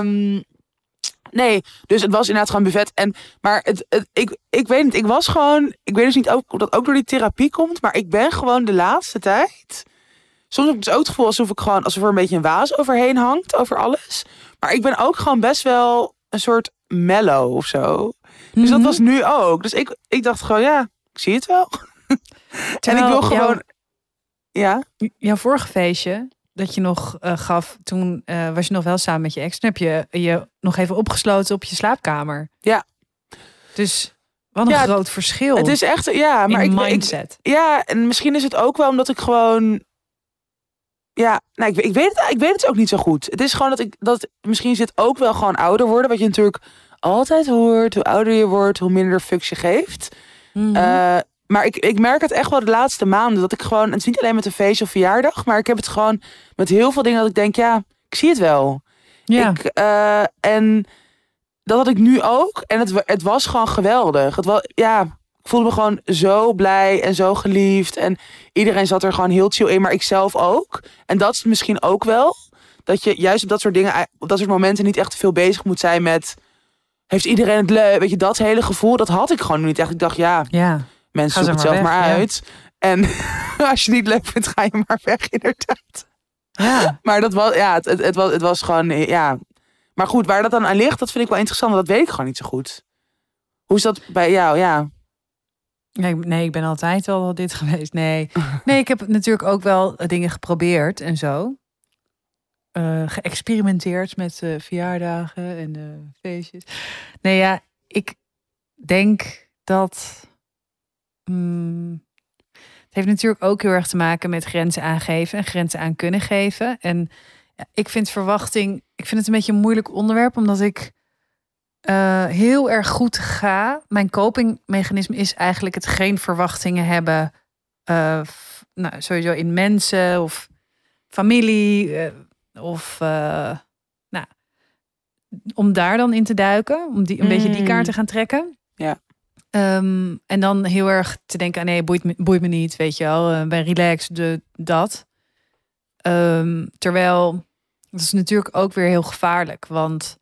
Nee, dus het was inderdaad gewoon buffet. Maar ik weet niet, ik weet dus niet of dat ook door die therapie komt, maar ik ben gewoon de laatste tijd. Soms heb ik dus ook het gevoel alsof er een beetje een waas overheen hangt, over alles. Maar ik ben ook gewoon best wel een soort mellow of zo. Dus dat was nu ook. Dus ik dacht gewoon, ja, ik zie het wel. En ik wil gewoon... Jouw vorige feestje dat je nog gaf, toen was je nog wel samen met je ex. Toen heb je nog even opgesloten op je slaapkamer. Ja. Dus wat een groot verschil. Het is echt, maar mindset. En misschien is het ook wel omdat ik gewoon... Ja, nou, ik weet het ook niet zo goed. Het is gewoon dat misschien zit ook wel gewoon ouder worden. Wat je natuurlijk altijd hoort. Hoe ouder je wordt, hoe minder fucks je geeft. Maar ik merk het echt wel de laatste maanden. Dat ik gewoon, het is niet alleen met een feestje of verjaardag. Maar ik heb het gewoon met heel veel dingen dat ik denk, ja, ik zie het wel. Ja. En dat had ik nu ook. En het was gewoon geweldig. Ik voelde me gewoon zo blij en zo geliefd. En iedereen zat er gewoon heel chill in, maar ik zelf ook. En dat is misschien ook wel. Dat je juist op dat soort dingen, op dat soort momenten niet echt te veel bezig moet zijn met... Heeft iedereen het leuk? Weet je, dat hele gevoel, dat had ik gewoon niet echt. Ik dacht, mensen zoeken het zelf maar uit. En als je het niet leuk vindt, ga je maar weg, inderdaad. Ja. Maar dat was, het was gewoon, Maar goed, waar dat dan aan ligt, dat vind ik wel interessant. Want dat weet ik gewoon niet zo goed. Hoe is dat bij jou? Ja. Nee, ik ben altijd al dit geweest. Nee, ik heb natuurlijk ook wel dingen geprobeerd en zo. Geëxperimenteerd met verjaardagen en feestjes. Nee, ja, ik denk dat... het heeft natuurlijk ook heel erg te maken met grenzen aangeven en grenzen aan kunnen geven. En ik vind verwachting... Ik vind het een beetje een moeilijk onderwerp, omdat ik... heel erg goed ga. Mijn copingmechanisme is eigenlijk het geen verwachtingen hebben. Sowieso in mensen of familie. Om daar dan in te duiken. Om een beetje die kaart te gaan trekken. Ja. En dan heel erg te denken, nee, boeit me niet, weet je wel. Ben relaxed, dat. Terwijl, dat is natuurlijk ook weer heel gevaarlijk. Want...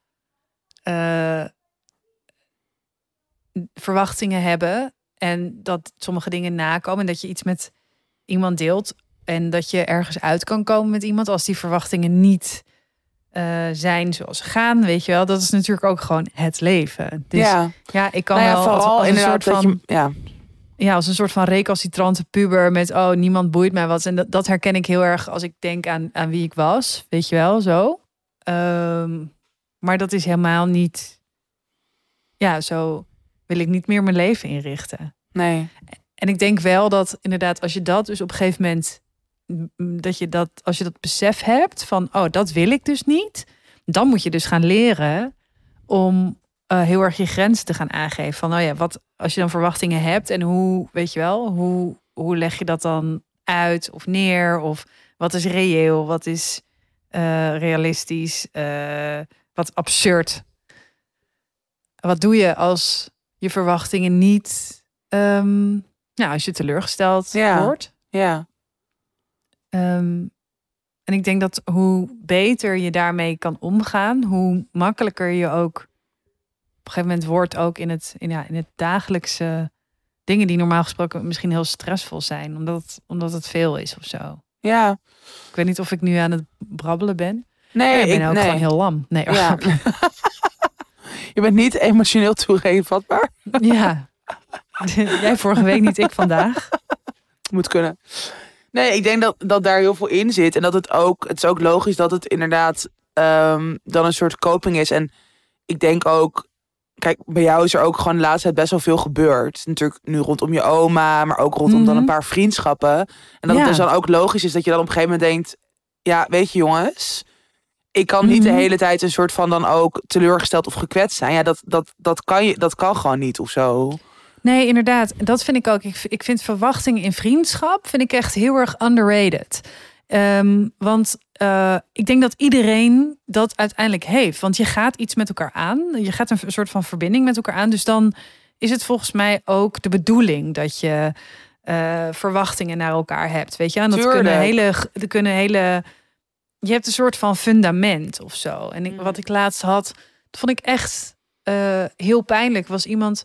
verwachtingen hebben en dat sommige dingen nakomen en dat je iets met iemand deelt en dat je ergens uit kan komen met iemand als die verwachtingen niet zijn zoals ze gaan, weet je wel. Dat is natuurlijk ook gewoon het leven. Dus ik kan wel vooral als een soort van als een soort van recalcitrante puber met niemand boeit mij wat. En dat herken ik heel erg als ik denk aan wie ik was, weet je wel, zo. Maar dat is helemaal niet... Ja, zo wil ik niet meer mijn leven inrichten. Nee. En ik denk wel dat inderdaad, als je dat dus op een gegeven moment... als je dat besef hebt van... dat wil ik dus niet. Dan moet je dus gaan leren om heel erg je grenzen te gaan aangeven. Van, wat als je dan verwachtingen hebt en hoe, weet je wel, hoe leg je dat dan uit of neer? Of wat is reëel? Wat is realistisch? Wat absurd? Wat doe je als je verwachtingen niet... als je teleurgesteld wordt? Ja. En ik denk dat hoe beter je daarmee kan omgaan, hoe makkelijker je ook op een gegeven moment wordt ook in het dagelijkse dingen die normaal gesproken misschien heel stressvol zijn, omdat het veel is of zo. Ja. Ik weet niet of ik nu aan het brabbelen ben. Nee, ik ben ook gewoon heel lam. Nee, ja. Je bent niet emotioneel toegevatbaar. Ja. Jij vorige week niet, ik vandaag. Moet kunnen. Nee, ik denk dat daar heel veel in zit. En dat het is ook logisch dat het inderdaad dan een soort coping is. En ik denk ook, kijk, bij jou is er ook gewoon de laatste tijd best wel veel gebeurd. Natuurlijk nu rondom je oma, maar ook rondom dan een paar vriendschappen. En dat het dus dan ook logisch is dat je dan op een gegeven moment denkt, ja, weet je jongens, ik kan niet de hele tijd een soort van dan ook teleurgesteld of gekwetst zijn. Ja, dat kan gewoon niet of zo. Nee, inderdaad. Dat vind ik ook. Ik vind verwachtingen in vriendschap vind ik echt heel erg underrated. Want ik denk dat iedereen dat uiteindelijk heeft. Want je gaat iets met elkaar aan. Je gaat een soort van verbinding met elkaar aan. Dus dan is het volgens mij ook de bedoeling dat je verwachtingen naar elkaar hebt. Weet je? En dat kunnen hele... Je hebt een soort van fundament of zo. En wat ik laatst had, dat vond ik echt heel pijnlijk. Was iemand...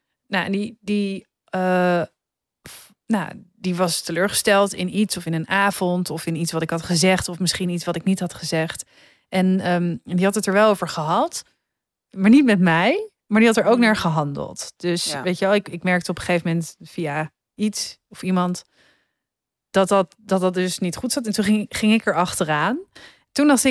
die was teleurgesteld in iets of in een avond of in iets wat ik had gezegd of misschien iets wat ik niet had gezegd. En die had het er wel over gehad, maar niet met mij, maar die had er ook naar gehandeld. Dus weet je wel, ik merkte op een gegeven moment via iets of iemand dat dus niet goed zat. En toen ging ik er achteraan. Toen dacht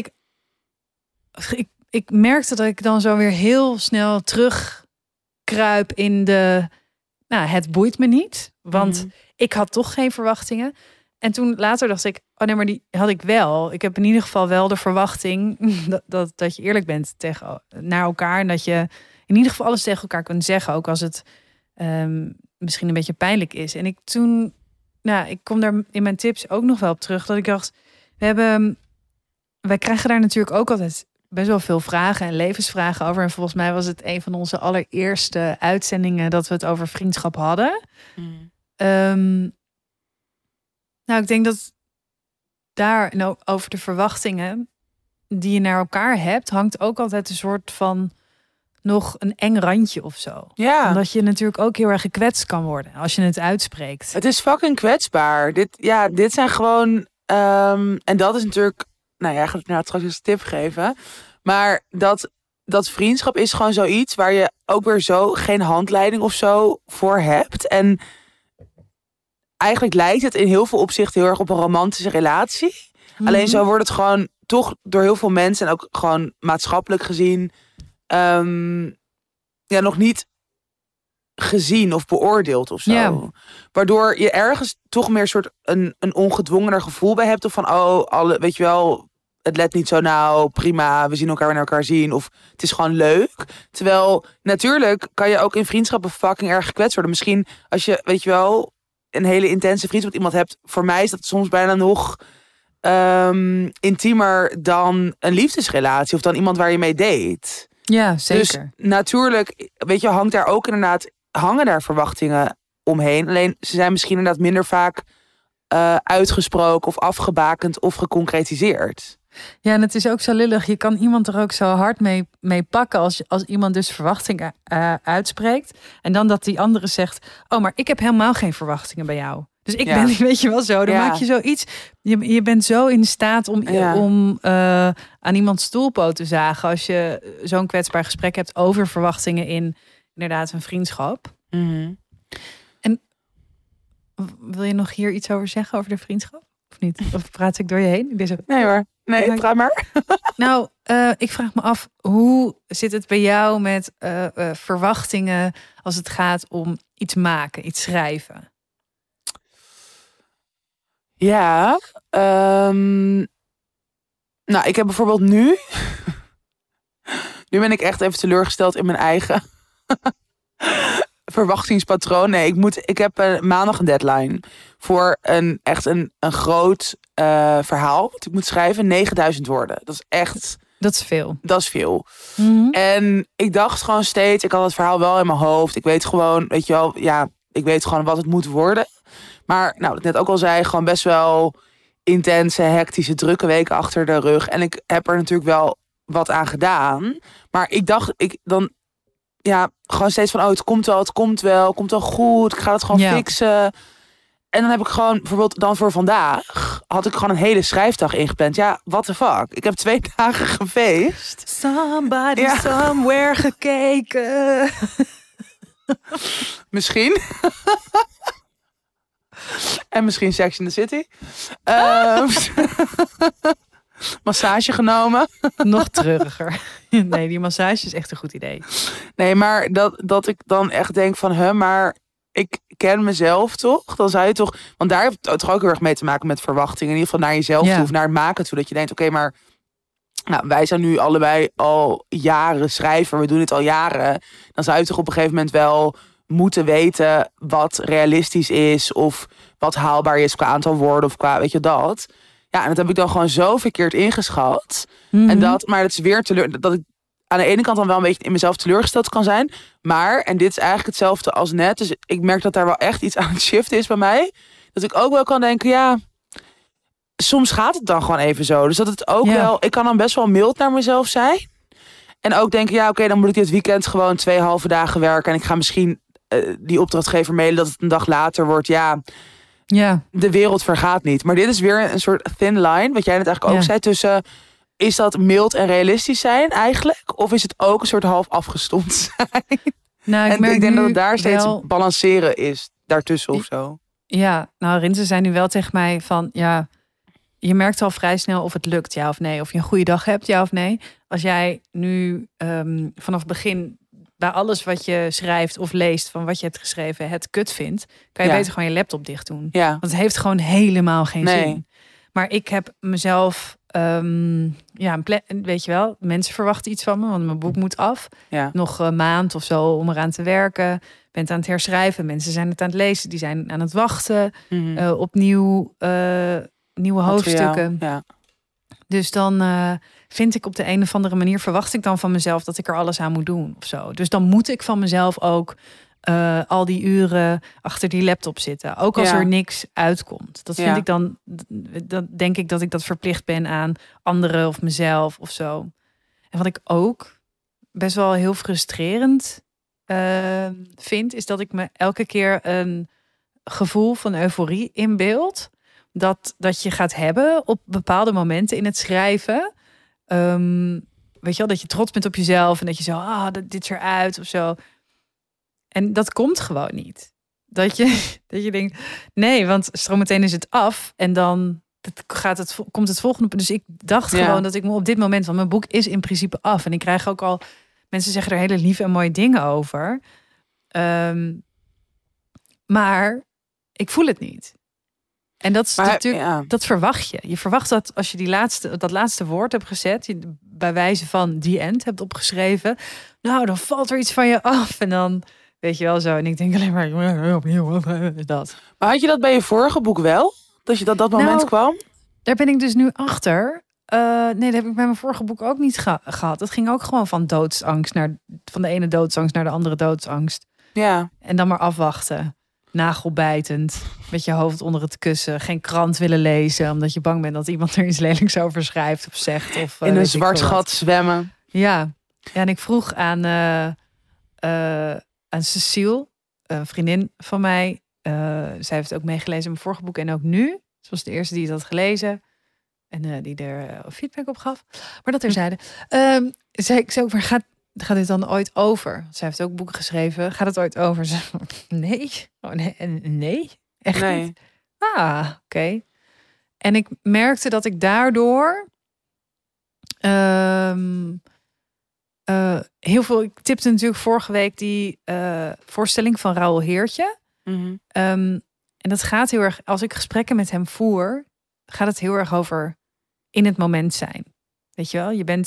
ik merkte dat ik dan zo weer heel snel terugkruip in de... het boeit me niet, want ik had toch geen verwachtingen. En toen later dacht ik, oh nee, maar die had ik wel. Ik heb in ieder geval wel de verwachting dat je eerlijk bent naar elkaar. En dat je in ieder geval alles tegen elkaar kunt zeggen, ook als het misschien een beetje pijnlijk is. En ik kom daar in mijn tips ook nog wel op terug, dat ik dacht, wij krijgen daar natuurlijk ook altijd best wel veel vragen en levensvragen over. En volgens mij was het een van onze allereerste uitzendingen dat we het over vriendschap hadden. Ik denk dat daar over de verwachtingen die je naar elkaar hebt, hangt ook altijd een soort van nog een eng randje of zo. Ja. Omdat je natuurlijk ook heel erg gekwetst kan worden als je het uitspreekt. Het is fucking kwetsbaar. Dit zijn gewoon... en dat is natuurlijk... Nou ja, gaat het straks een tip geven. Maar dat vriendschap is gewoon zoiets waar je ook weer zo geen handleiding of zo voor hebt. En eigenlijk lijkt het in heel veel opzichten heel erg op een romantische relatie. Alleen zo wordt het gewoon toch door heel veel mensen en ook gewoon maatschappelijk gezien nog niet gezien of beoordeeld of zo. Ja. Waardoor je ergens toch meer soort een ongedwongener gevoel bij hebt. Of van, weet je wel, het let niet zo nauw, prima, we zien elkaar weer naar elkaar zien. Of het is gewoon leuk. Terwijl, natuurlijk kan je ook in vriendschappen fucking erg gekwetst worden. Misschien als je, weet je wel, een hele intense vriendschap met iemand hebt. Voor mij is dat soms bijna nog intiemer dan een liefdesrelatie. Of dan iemand waar je mee date. Ja, zeker. Dus natuurlijk, weet je, hangen daar verwachtingen omheen. Alleen ze zijn misschien inderdaad minder vaak uitgesproken of afgebakend of geconcretiseerd. Ja, en het is ook zo lullig. Je kan iemand er ook zo hard mee pakken als iemand dus verwachtingen uitspreekt. En dan dat die andere zegt, oh, maar ik heb helemaal geen verwachtingen bij jou. Dus ik ben, weet je wel zo, dan maak je zoiets. Je bent zo in staat om aan iemands stoelpoot te zagen als je zo'n kwetsbaar gesprek hebt over verwachtingen in inderdaad een vriendschap. Mm-hmm. En wil je nog hier iets over zeggen over de vriendschap? Of niet? Of praat ik door je heen? Nee hoor. Nee, praat maar. Nou, ik vraag me af, hoe zit het bij jou met verwachtingen als het gaat om iets maken, iets schrijven? Ja, nou, ik heb bijvoorbeeld nu Nu ben ik echt even teleurgesteld in mijn eigen verwachtingspatroon. Nee, ik heb maandag een deadline voor een groot verhaal. Wat ik moet schrijven, 9000 woorden. Dat is echt... Dat is veel. Dat is veel. Mm-hmm. En ik dacht gewoon steeds, ik had het verhaal wel in mijn hoofd. Ik weet gewoon, weet je wel, ik weet gewoon wat het moet worden. Maar, wat ik net ook al zei, gewoon best wel intense, hectische, drukke weken achter de rug. En ik heb er natuurlijk wel wat aan gedaan. Maar ik dacht, gewoon steeds van, het komt wel goed. Ik ga het gewoon fixen. En dan heb ik gewoon, bijvoorbeeld dan voor vandaag, had ik gewoon een hele schrijfdag ingepland. Ja, what the fuck? Ik heb 2 dagen gefeest. Somebody somewhere gekeken. Misschien. En misschien Sex in the City. Massage genomen. Nog treuriger. Nee, die massage is echt een goed idee. Nee, maar dat ik dan echt denk van, maar ik ken mezelf toch? Dan zou je toch... Want daar heeft het toch ook heel erg mee te maken met verwachtingen. In ieder geval naar jezelf toe of naar het maken toe. Dat je denkt, oké, maar... wij zijn nu allebei al jaren schrijver. We doen het al jaren. Dan zou je toch op een gegeven moment wel moeten weten wat realistisch is. Of wat haalbaar is qua aantal woorden of qua, weet je dat. Ja, en dat heb ik dan gewoon zo verkeerd ingeschat. Mm-hmm. En maar het is weer dat ik aan de ene kant dan wel een beetje in mezelf teleurgesteld kan zijn. Maar, en dit is eigenlijk hetzelfde als net. Dus ik merk dat daar wel echt iets aan het shiften is bij mij. Dat ik ook wel kan denken, soms gaat het dan gewoon even zo. Dus dat het ook wel... Ik kan dan best wel mild naar mezelf zijn. En ook denken, oké, dan moet ik dit weekend gewoon 2 halve dagen werken. En ik ga misschien die opdrachtgever mailen dat het een dag later wordt. Ja, de wereld vergaat niet. Maar dit is weer een soort thin line. Wat jij net eigenlijk ook zei tussen... Is dat mild en realistisch zijn eigenlijk? Of is het ook een soort half afgestompt zijn? Nou, ik denk dat het daar steeds balanceren is. Daartussen of zo. Ja, Rinse zei nu wel tegen mij van... je merkt al vrij snel of het lukt, ja of nee. Of je een goede dag hebt, ja of nee. Als jij nu vanaf het begin bij alles wat je schrijft of leest... van wat je hebt geschreven, het kut vindt... kan je beter gewoon je laptop dicht doen. Ja. Want het heeft gewoon helemaal geen zin. Maar ik heb mezelf... weet je wel, mensen verwachten iets van me... want mijn boek moet af. Ja. Nog een maand of zo om eraan te werken. Ben aan het herschrijven. Mensen zijn het aan het lezen. Die zijn aan het wachten op nieuwe hoofdstukken. Ja. Dus dan vind ik op de een of andere manier... verwacht ik dan van mezelf dat ik er alles aan moet doen of zo. Dus dan moet ik van mezelf ook... al die uren achter die laptop zitten. Ook als er niks uitkomt. Dat vind ik dan... Dat denk ik dat ik dat verplicht ben aan anderen of mezelf of zo. En wat ik ook best wel heel frustrerend vind... is dat ik me elke keer een gevoel van euforie inbeeld... dat je gaat hebben op bepaalde momenten in het schrijven. Weet je wel, dat je trots bent op jezelf... en dat je zo, dit is eruit of zo... En dat komt gewoon niet. Dat je denkt, nee, want strometeen is het af. En dan komt het volgende. Dus ik dacht gewoon dat ik me op dit moment... want mijn boek is in principe af. En ik krijg ook al... mensen zeggen er hele lieve en mooie dingen over. Maar ik voel het niet. En dat is natuurlijk... Dat verwacht je. Je verwacht dat als je dat laatste woord hebt gezet... je bij wijze van the end hebt opgeschreven... nou, dan valt er iets van je af. En dan... Weet je wel zo. En ik denk alleen maar opnieuw dat. Maar had je dat bij je vorige boek wel? Dat je dat moment kwam? Daar ben ik dus nu achter. Nee, dat heb ik bij mijn vorige boek ook niet gehad. Het ging ook gewoon van doodsangst van de ene doodsangst naar de andere doodsangst. Ja. En dan maar afwachten. Nagelbijtend. Met je hoofd onder het kussen. Geen krant willen lezen. Omdat je bang bent dat iemand er iets lelijks over schrijft of zegt. Of, in een zwart gat zwemmen. Ja. En ik vroeg aan Cecile, een vriendin van mij. Zij heeft het ook meegelezen in mijn vorige boek en ook nu. Ze was de eerste die het had gelezen. En die er feedback op gaf. Maar dat terzijde. Zei ik ook, maar gaat dit dan ooit over? Zij heeft ook boeken geschreven. Gaat het ooit over? Ze, nee. Oh, nee. Echt niet? Oké. En ik merkte dat ik daardoor... heel veel. Ik tipte natuurlijk vorige week die voorstelling van Raoul Heertje. Mm-hmm. En dat gaat heel erg, als ik gesprekken met hem voer, gaat het heel erg over in het moment zijn. Weet je wel, je bent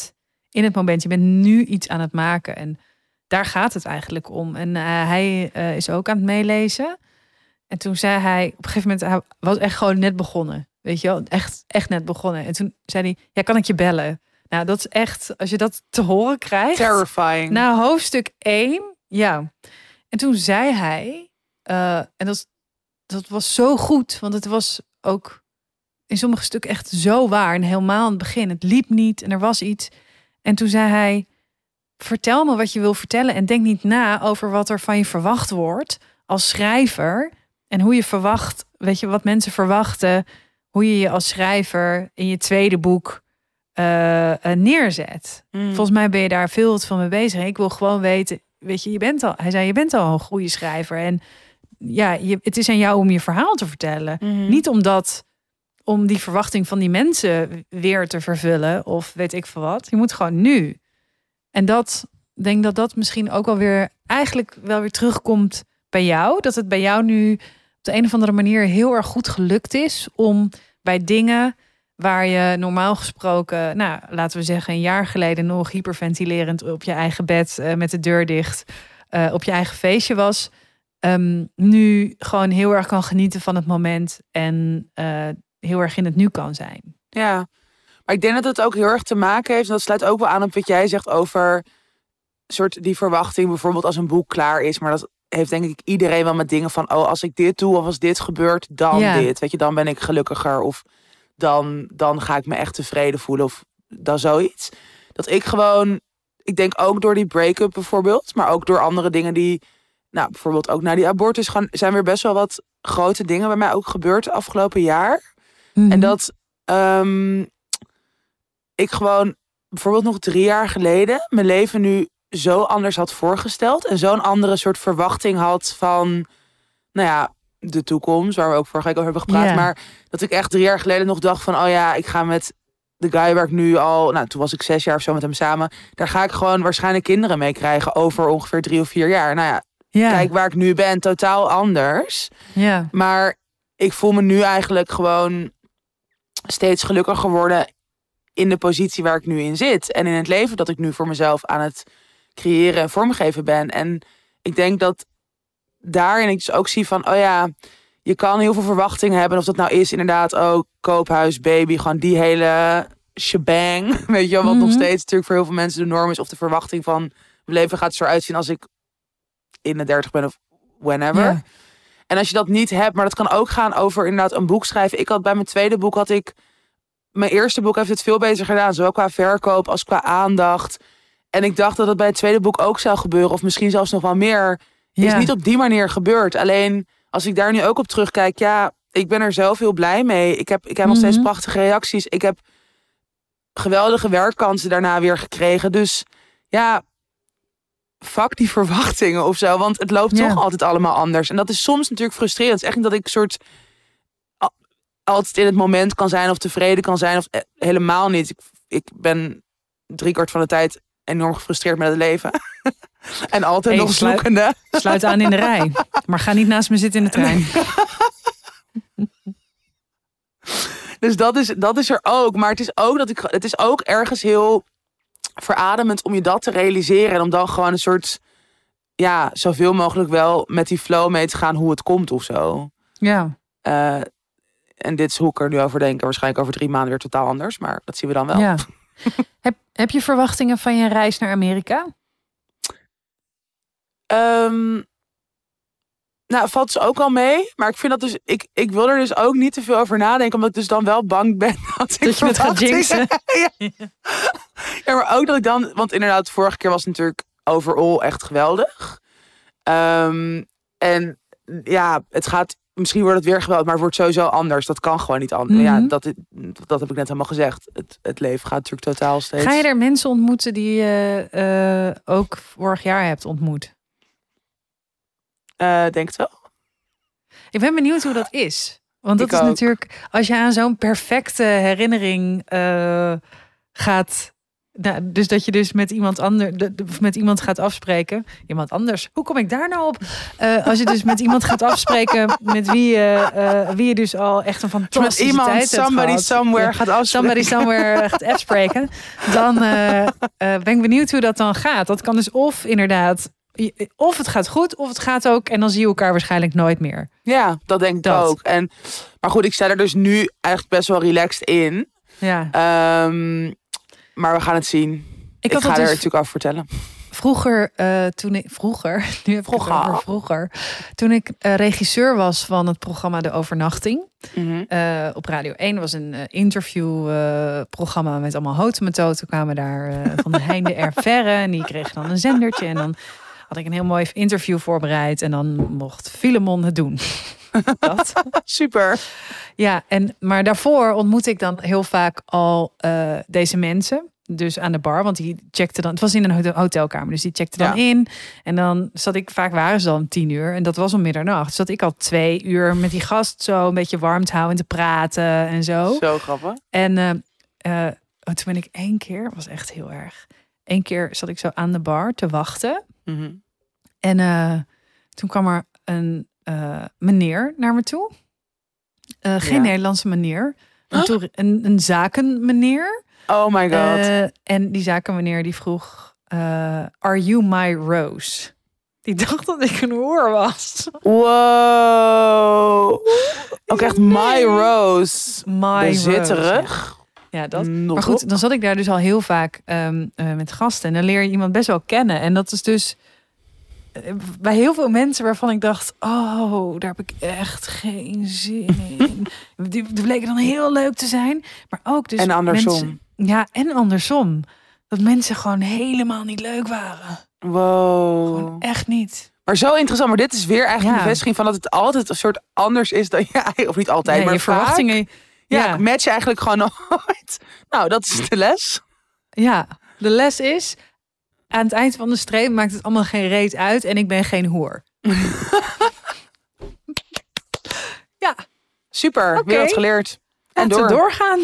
in het moment. Je bent nu iets aan het maken. En daar gaat het eigenlijk om. En hij is ook aan het meelezen. En toen zei hij, op een gegeven moment, hij was echt gewoon net begonnen. Weet je wel, echt net begonnen. En toen zei hij, ja, kan ik je bellen? Nou, dat is echt, als je dat te horen krijgt. Terrifying. Nou, hoofdstuk 1, ja. En toen zei hij, en dat was zo goed, want het was ook in sommige stukken echt zo waar. En helemaal aan het begin, het liep niet en er was iets. En toen zei hij, vertel me wat je wil vertellen en denk niet na over wat er van je verwacht wordt als schrijver. En hoe je verwacht, weet je, wat mensen verwachten, hoe je je als schrijver in je tweede boek neerzet. Volgens mij ben je daar veel van mee bezig. En ik wil gewoon weten, weet je, hij zei, je bent al een goede schrijver. En ja, het is aan jou om je verhaal te vertellen. Niet om die verwachting van die mensen weer te vervullen of weet ik veel wat. Je moet gewoon nu. En denk dat misschien ook wel weer eigenlijk wel weer terugkomt bij jou. Dat het bij jou nu op de een of andere manier heel erg goed gelukt is om bij dingen waar je normaal gesproken, nou, laten we zeggen, een jaar geleden nog hyperventilerend op je eigen bed met de deur dicht op je eigen feestje was, nu gewoon heel erg kan genieten van het moment en heel erg in het nu kan zijn. Ja, maar ik denk dat het ook heel erg te maken heeft, en dat sluit ook wel aan op wat jij zegt over soort die verwachting, bijvoorbeeld als een boek klaar is, maar dat heeft denk ik iedereen wel met dingen van, oh, als ik dit doe of als dit gebeurt, dan dit. Weet je, dan ben ik gelukkiger of dan ga ik me echt tevreden voelen of dan zoiets. Dat ik gewoon, ik denk ook door die break-up bijvoorbeeld, maar ook door andere dingen die, nou, bijvoorbeeld ook na die abortus zijn weer best wel wat grote dingen bij mij ook gebeurd het afgelopen jaar. En dat ik gewoon bijvoorbeeld nog 3 jaar geleden mijn leven nu zo anders had voorgesteld en zo'n andere soort verwachting had van, nou ja, de toekomst, waar we ook vorige week over hebben gepraat. Maar dat ik echt 3 jaar geleden nog dacht van, oh ja, ik ga met de guy waar ik nu al, nou, toen was ik 6 jaar of zo met hem samen, daar ga ik gewoon waarschijnlijk kinderen mee krijgen over ongeveer 3 of 4 jaar. Nou ja, kijk waar ik nu ben, totaal anders. Ja. Maar ik voel me nu eigenlijk gewoon steeds gelukkiger worden in de positie waar ik nu in zit. En in het leven dat ik nu voor mezelf aan het creëren en vormgeven ben. En ik denk dat daarin ik dus ook zie van, oh ja, je kan heel veel verwachtingen hebben. Of dat nou is inderdaad ook koophuis, baby, gewoon die hele shebang. Weet je wel, wat nog steeds natuurlijk voor heel veel mensen de norm is. Of de verwachting van, mijn leven gaat er zo uitzien als ik in de 30 ben of whenever. Ja. En als je dat niet hebt, maar dat kan ook gaan over inderdaad een boek schrijven. Ik had bij mijn tweede boek mijn eerste boek heeft het veel beter gedaan. Zowel qua verkoop als qua aandacht. En ik dacht dat het bij het tweede boek ook zou gebeuren. Of misschien zelfs nog wel meer. Is niet op die manier gebeurd. Alleen als ik daar nu ook op terugkijk. Ja, ik ben er zelf heel blij mee. Ik heb nog steeds prachtige reacties. Ik heb geweldige werkkansen daarna weer gekregen. Dus ja, fuck die verwachtingen of zo. Want het loopt toch altijd allemaal anders. En dat is soms natuurlijk frustrerend. Het is echt niet dat ik soort altijd in het moment kan zijn of tevreden kan zijn. Of helemaal niet. Ik ben 3/4 van de tijd enorm gefrustreerd met het leven. En altijd nog zoekende. Sluit aan in de rij. Maar ga niet naast me zitten in de trein. Dus dat is er ook. Maar het is ook ergens heel verademend om je dat te realiseren. En om dan gewoon een soort, ja, zoveel mogelijk wel met die flow mee te gaan hoe het komt of zo. Ja. En dit is hoe ik er nu over denk. Waarschijnlijk over 3 maanden weer totaal anders. Maar dat zien we dan wel. Ja. Heb je verwachtingen van je reis naar Amerika? Nou, valt dus ook al mee. Maar ik vind dat dus, ik wil er dus ook niet te veel over nadenken. Omdat ik dus dan wel bang ben dat je het gaat jinxen. Ja, maar ook dat ik dan, want inderdaad, de vorige keer was het natuurlijk overal echt geweldig. En ja, het gaat, misschien wordt het weer geweldig, maar het wordt sowieso anders. Dat kan gewoon niet anders. Ja, dat heb ik net helemaal gezegd. Het leven gaat natuurlijk totaal steeds. Ga je er mensen ontmoeten die je ook vorig jaar hebt ontmoet? Denk het wel. Ik ben benieuwd hoe dat is. Want dat is natuurlijk, als je aan zo'n perfecte herinnering gaat Nou, dus dat je dus met iemand anders, met iemand gaat afspreken. Iemand anders. Hoe kom ik daar nou op? Als je dus met iemand gaat afspreken met wie je dus al echt een fantastische met iemand, tijd hebt somebody gehad. somewhere gaat afspreken. Somebody somewhere gaat afspreken. Dan ben ik benieuwd hoe dat dan gaat. Dat kan dus of inderdaad, of het gaat goed, of het gaat ook en dan zie je elkaar waarschijnlijk nooit meer. Ja, dat denk ik ook. Maar goed, ik sta er dus nu eigenlijk best wel relaxed in. Ja. Maar we gaan het zien. Ik ga er natuurlijk over vertellen. Vroeger, toen ik regisseur was van het programma De Overnachting. Op Radio 1 was een interviewprogramma met allemaal houten kwamen daar van de heinde er verre. En die kregen dan een zendertje. En dan had ik een heel mooi interview voorbereid. En dan mocht Filemon het doen. Dat. Super. Ja, maar daarvoor ontmoette ik dan heel vaak al deze mensen. Dus aan de bar, want die checkte dan. Het was in een hotelkamer, dus die checkte dan in. En dan vaak waren ze dan 10 uur. En dat was om middernacht. Dus zat ik al 2 uur met die gast zo een beetje warm te houden, te praten en zo. Zo grappig. En toen ben ik 1 keer, was echt heel erg. 1 keer zat ik zo aan de bar te wachten. Mm-hmm. En toen kwam er een meneer naar me toe. Geen Nederlandse meneer. Een zakenmeneer. Oh my god. En die zakenmeneer die vroeg... Are you my rose? Die dacht dat ik een hoer was. Wow. Ook echt my rose. Bezitterig. Ja, dat. Maar goed, dan zat ik daar dus al heel vaak met gasten. En dan leer je iemand best wel kennen. En dat is dus... bij heel veel mensen waarvan ik dacht... oh, daar heb ik echt geen zin in. Die bleken dan heel leuk te zijn. Maar ook dus en andersom. Mensen, ja, en andersom. Dat mensen gewoon helemaal niet leuk waren. Wow. Gewoon echt niet. Maar zo interessant. Maar dit is weer eigenlijk een bevestiging van dat het altijd een soort anders is dan jij. Of niet altijd, maar je verwachtingen. Ja, match je eigenlijk gewoon nooit. Nou, dat is de les. Ja, de les is... aan het eind van de streep maakt het allemaal geen reet uit en ik ben geen hoer. Ja. Super, weer wat geleerd. En laten we doorgaan.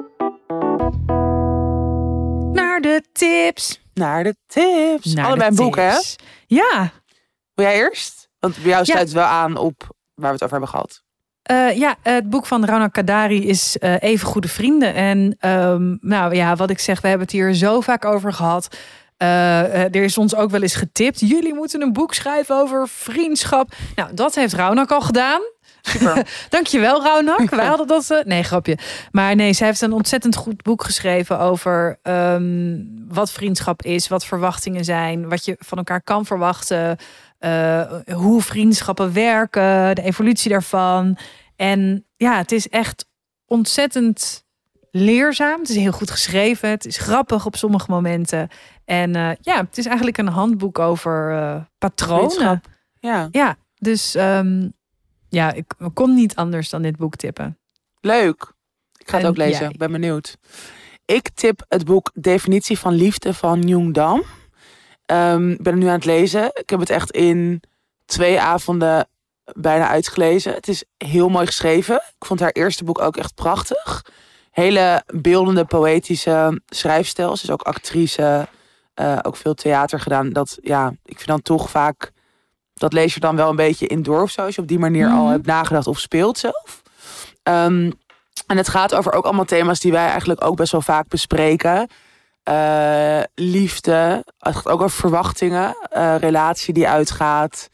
Naar de tips. Allebei een boek, hè? Ja. Wil jij eerst? Want bij jou sluit het wel aan op waar we het over hebben gehad. Het boek van Rana Kadari is Even Goede Vrienden. En wat ik zeg, we hebben het hier zo vaak over gehad. Er is ons ook wel eens getipt. Jullie moeten een boek schrijven over vriendschap. Nou, dat heeft Raunak al gedaan. Super. Dankjewel, Raunak. Wij hadden dat... nee, grapje. Maar nee, zij heeft een ontzettend goed boek geschreven over wat vriendschap is, wat verwachtingen zijn, wat je van elkaar kan verwachten, hoe vriendschappen werken, de evolutie daarvan. En ja, het is echt ontzettend leerzaam. Het is heel goed geschreven. Het is grappig op sommige momenten. En het is eigenlijk een handboek over patronen. Ja, dus ik kon niet anders dan dit boek tippen. Leuk. Ik ga het ook lezen. Ik ben benieuwd. Ik tip het boek Definitie van Liefde van Nhung Dam. Ik ben het nu aan het lezen. Ik heb het echt in 2 avonden bijna uitgelezen. Het is heel mooi geschreven. Ik vond haar eerste boek ook echt prachtig. Hele beeldende, poëtische schrijfstijl. Ze is ook actrice. Ook veel theater gedaan. Ik vind dan toch vaak... dat lees je dan wel een beetje in door of zo. Als je op die manier al hebt nagedacht of speelt zelf. En het gaat over ook allemaal thema's die wij eigenlijk ook best wel vaak bespreken. Liefde. Het gaat ook over verwachtingen. Relatie die uitgaat.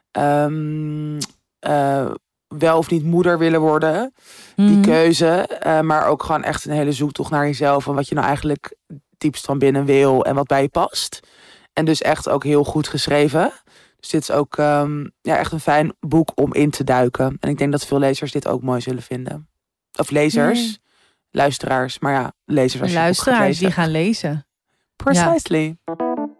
Wel of niet moeder willen worden. Die keuze. Maar ook gewoon echt een hele zoektocht naar jezelf. En wat je nou eigenlijk diepst van binnen wil. En wat bij je past. En dus echt ook heel goed geschreven. Dus dit is ook echt een fijn boek om in te duiken. En ik denk dat veel lezers dit ook mooi zullen vinden. Of lezers, luisteraars. Maar ja, lezers als je luisteraars die gaan lezen. Precisely. Ja.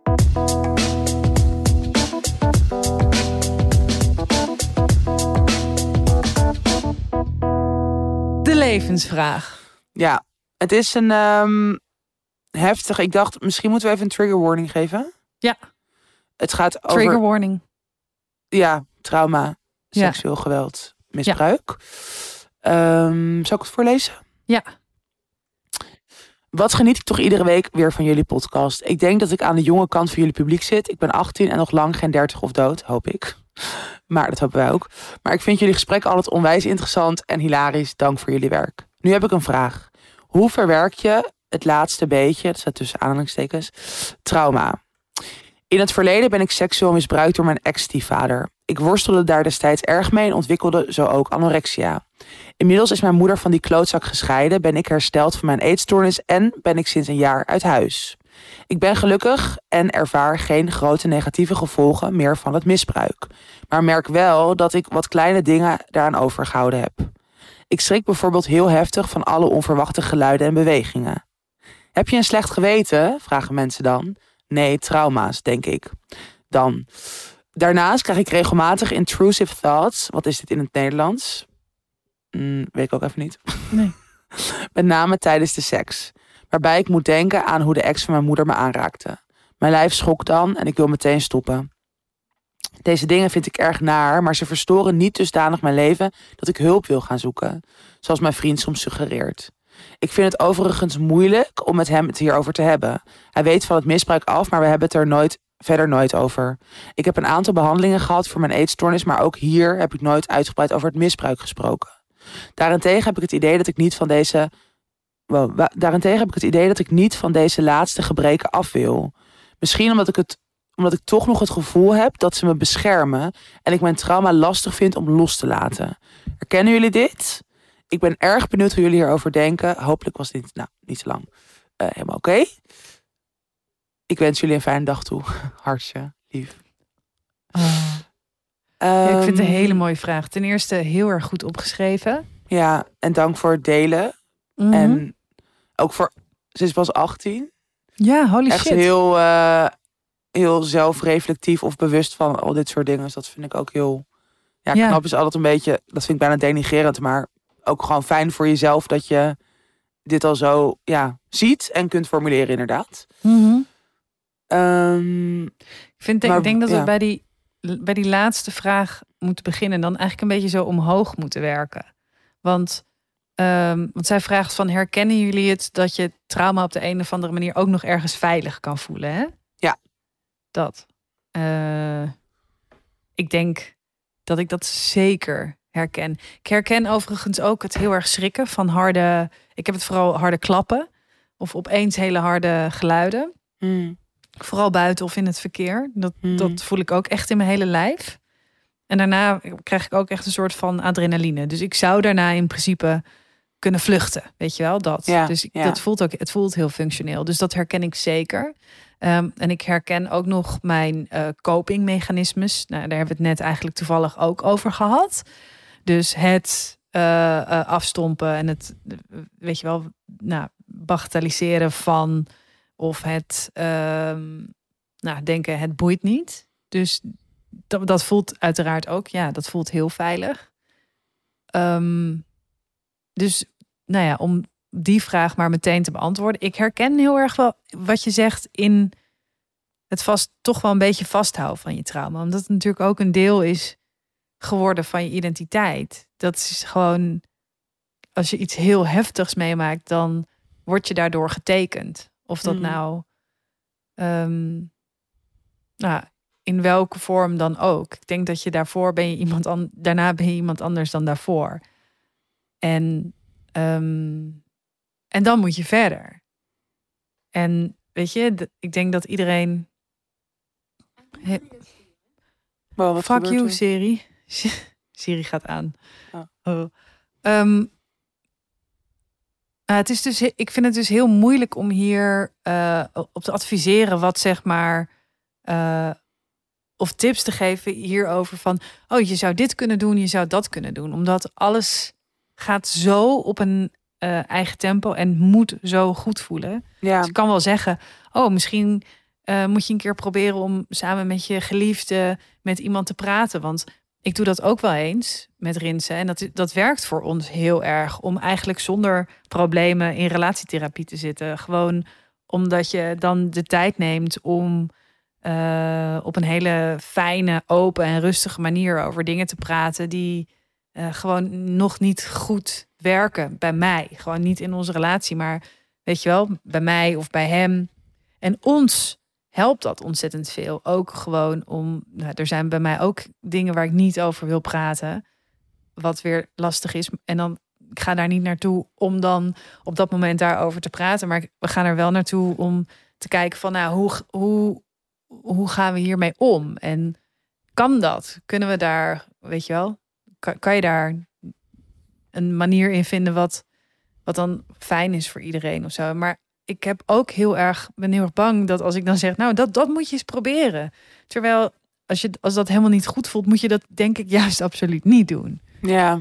De levensvraag. Ja, het is een heftig. Ik dacht, misschien moeten we even een trigger warning geven. Ja. Het gaat over... Trigger warning. Ja, trauma, seksueel geweld, misbruik. Zal ik het voorlezen? Ja. Wat geniet ik toch iedere week weer van jullie podcast. Ik denk dat ik aan de jonge kant van jullie publiek zit. Ik ben 18 en nog lang geen 30 of dood, hoop ik. Maar dat hopen wij ook. Maar ik vind jullie gesprekken altijd onwijs interessant en hilarisch. Dank voor jullie werk. Nu heb ik een vraag. Hoe verwerk je het laatste beetje, dat staat tussen aanhalingstekens, trauma? In het verleden ben ik seksueel misbruikt door mijn ex-stiefvader. Ik worstelde daar destijds erg mee en ontwikkelde zo ook anorexia. Inmiddels is mijn moeder van die klootzak gescheiden, ben ik hersteld van mijn eetstoornis en ben ik sinds een jaar uit huis. Ik ben gelukkig en ervaar geen grote negatieve gevolgen meer van het misbruik. Maar merk wel dat ik wat kleine dingen daaraan overgehouden heb. Ik schrik bijvoorbeeld heel heftig van alle onverwachte geluiden en bewegingen. Heb je een slecht geweten? Vragen mensen dan. Nee, trauma's, denk ik. Dan. Daarnaast krijg ik regelmatig intrusive thoughts. Wat is dit in het Nederlands? Weet ik ook even niet. Nee. Met name tijdens de seks. Waarbij ik moet denken aan hoe de ex van mijn moeder me aanraakte. Mijn lijf schokt dan en ik wil meteen stoppen. Deze dingen vind ik erg naar, maar ze verstoren niet dusdanig mijn leven dat ik hulp wil gaan zoeken. Zoals mijn vriend soms suggereert. Ik vind het overigens moeilijk om met hem het hierover te hebben. Hij weet van het misbruik af, maar we hebben het er verder nooit over. Ik heb een aantal behandelingen gehad voor mijn eetstoornis, maar ook hier heb ik nooit uitgebreid over het misbruik gesproken. Daarentegen heb ik het idee dat ik niet van deze laatste gebreken af wil. Misschien omdat ik toch nog het gevoel heb dat ze me beschermen en ik mijn trauma lastig vind om los te laten. Herkennen jullie dit? Ik ben erg benieuwd hoe jullie hierover denken. Hopelijk was dit niet te lang. Helemaal oké. Ik wens jullie een fijne dag toe. Hartje, lief. Ik vind het een hele mooie vraag. Ten eerste heel erg goed opgeschreven. Ja, en dank voor het delen. Mm-hmm. En ook voor... Ze is pas 18. Ja, holy echt shit. heel zelfreflectief of bewust van al dit soort dingen. Dus dat vind ik ook heel... Ja, knap is altijd een beetje... Dat vind ik bijna denigrerend, maar ook gewoon fijn voor jezelf dat je dit al zo ziet en kunt formuleren inderdaad. Mm-hmm. Ik denk dat we bij die laatste vraag moeten beginnen. Dan eigenlijk een beetje zo omhoog moeten werken. Want zij vraagt van, herkennen jullie het dat je trauma op de een of andere manier ook nog ergens veilig kan voelen? Hè? Ja. Dat. Ik denk dat ik dat zeker herken. Ik herken overigens ook het heel erg schrikken van ik heb het vooral harde klappen. Of opeens hele harde geluiden. Vooral buiten of in het verkeer. Dat voel ik ook echt in mijn hele lijf. En daarna krijg ik ook echt een soort van adrenaline. Dus ik zou daarna in principe kunnen vluchten. Weet je wel, dat. Ja, dus dat het voelt heel functioneel. Dus dat herken ik zeker. En ik herken ook nog mijn copingmechanismes. Nou, daar hebben we het net eigenlijk toevallig ook over gehad. Dus het afstompen en het, weet je wel, bagatelliseren van... Of het denken, het boeit niet. Dus dat voelt uiteraard ook, dat voelt heel veilig. Dus om die vraag maar meteen te beantwoorden. Ik herken heel erg wel wat je zegt in het toch wel een beetje vasthouden van je trauma. Omdat het natuurlijk ook een deel is geworden van je identiteit. Dat is gewoon, als je iets heel heftigs meemaakt, dan word je daardoor getekend. Of dat in welke vorm dan ook. Ik denk dat je daarna ben je iemand anders dan daarvoor. En dan moet je verder. En weet je, ik denk dat iedereen... Fuck you, Siri. Siri gaat aan. Het is dus, ik vind het dus heel moeilijk om hier op te adviseren wat zeg maar... of tips te geven hierover van... je zou dit kunnen doen, je zou dat kunnen doen. Omdat alles gaat zo op een eigen tempo en moet zo goed voelen. Ja. Dus ik kan wel zeggen, misschien moet je een keer proberen om samen met je geliefde met iemand te praten. Want ik doe dat ook wel eens met Rinse. En dat werkt voor ons heel erg om eigenlijk zonder problemen in relatietherapie te zitten. Gewoon omdat je dan de tijd neemt om op een hele fijne, open en rustige manier over dingen te praten die gewoon nog niet goed werken bij mij. Gewoon niet in onze relatie, maar Weet je wel, bij mij of bij hem. En ons helpt dat ontzettend veel. Ook gewoon om, er zijn bij mij ook dingen waar ik niet over wil praten. Wat weer lastig is. En dan, ik ga daar niet naartoe om dan op dat moment daarover te praten. Maar we gaan er wel naartoe om te kijken van, hoe gaan we hiermee om? En kan dat? Kunnen we daar, weet je wel, kan je daar een manier in vinden wat dan fijn is voor iedereen of zo? Maar ik heb ook ben heel erg bang dat als ik dan zeg, dat moet je eens proberen. Terwijl als dat helemaal niet goed voelt, moet je dat denk ik juist absoluut niet doen. Ja.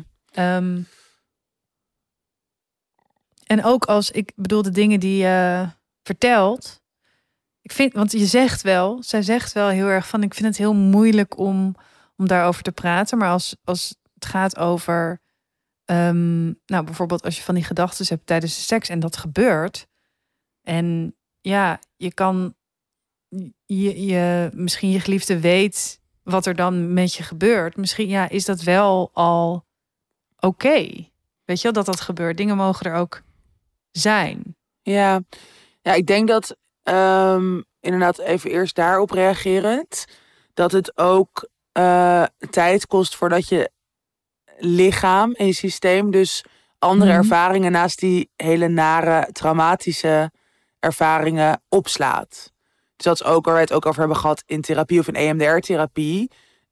En ook ik bedoel de dingen die je vertelt. Ik vind, want zij zegt wel heel erg van, ik vind het heel moeilijk om daarover te praten. Maar als het gaat over, bijvoorbeeld als je van die gedachten hebt tijdens de seks en dat gebeurt. En ja, je kan, misschien je geliefde weet wat er dan met je gebeurt. Misschien is dat wel al oké. Weet je wel, dat gebeurt. Dingen mogen er ook zijn. Ja, ik denk dat inderdaad even eerst daarop reagerend, dat het ook tijd kost voordat je lichaam en je systeem dus andere ervaringen naast die hele nare traumatische ervaringen opslaat. Dus dat is ook waar we het ook over hebben gehad in therapie of in EMDR-therapie.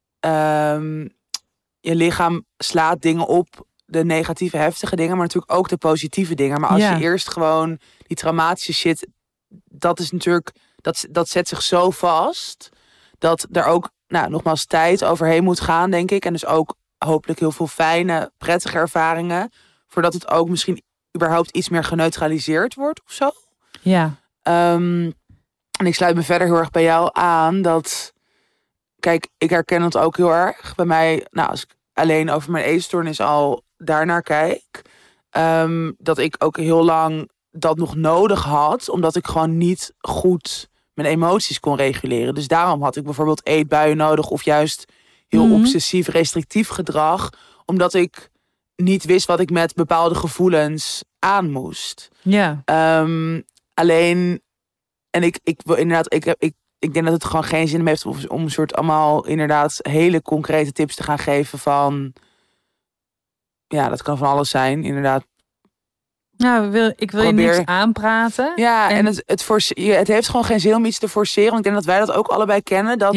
Je lichaam slaat dingen op, de negatieve, heftige dingen, maar natuurlijk ook de positieve dingen. Maar als je eerst gewoon die traumatische shit, dat is natuurlijk, dat zet zich zo vast, dat er ook, nogmaals, tijd overheen moet gaan, denk ik. En dus ook hopelijk heel veel fijne, prettige ervaringen, voordat het ook misschien überhaupt iets meer geneutraliseerd wordt of zo. Ja. En ik sluit me verder heel erg bij jou aan dat, kijk, ik herken het ook heel erg bij mij, als ik alleen over mijn eetstoornis al daarnaar kijk, dat ik ook heel lang dat nog nodig had, omdat ik gewoon niet goed mijn emoties kon reguleren. Dus daarom had ik bijvoorbeeld eetbuien nodig of juist heel obsessief restrictief gedrag, omdat ik niet wist wat ik met bepaalde gevoelens aan moest. Ja. Alleen, en ik wil inderdaad, ik denk dat het gewoon geen zin heeft om een soort allemaal inderdaad hele concrete tips te gaan geven van, dat kan van alles zijn, inderdaad. Ik wil je niks aanpraten. Ja, en het heeft gewoon geen zin om iets te forceren. Want ik denk dat wij dat ook allebei kennen. Dat,